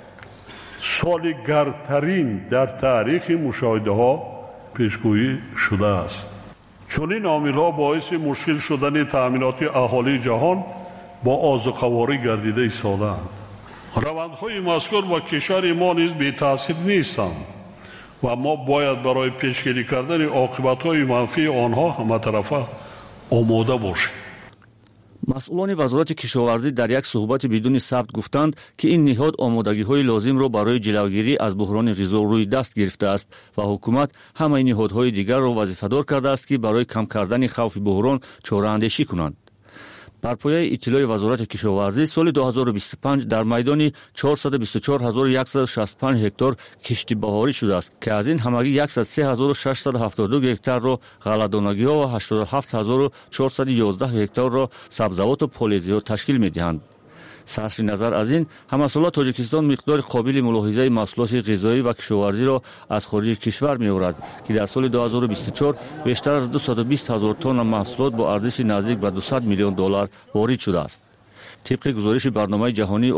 [SPEAKER 6] соли гардтарин дар таърихи мушоҳидаҳо пешгӯӣ шудааст. чунин омилҳо боиси мушкил шудани таъминоти аҳолии ҷаҳон бо озуқаворӣ гардида истодаанд. равандҳои мазкур ба кишвари мо низ бетаъсир нестанд ва мо бояд барои пешгирӣ кардани оқибатҳои манфии онҳо ҳаматарафа омода бошем.
[SPEAKER 5] масъулони вазорати кишоварзӣ дар як суҳбати бидуни сабт гуфтанд ки ин ниҳод омодагиҳои лозимро барои ҷилавгирӣ аз буҳрони ғизо рӯи даст гирифтааст ва ҳукумат ҳамаи ниҳодҳои дигарро вазифадор кардааст ки барои кам кардани хавфи буҳрон чораандешӣ кунанд. бар пояи иттилои вазорати кишоварзӣ соли 2025 дар майдони 424165 ҳектор кишти баҳорӣ шудааст ки аз ин ҳамагӣ 103672 гектарро ғалладонагиҳо ва 87411 ҳекторро сабзавоту полезиҳо ташкил медиҳанд. сарфи назар аз ин ҳамасола тоҷикистон миқдори қобили мулоҳизаи маҳсулоти ғизоӣ ва кишоварзиро аз хориҷи кишвар меорад ки дар соли 2024 бештар аз 220 000 тонна маҳсулот бо арзиши наздик ба $200 миллион ворид шудааст. тибқи гузориши барномаи ҷаҳонии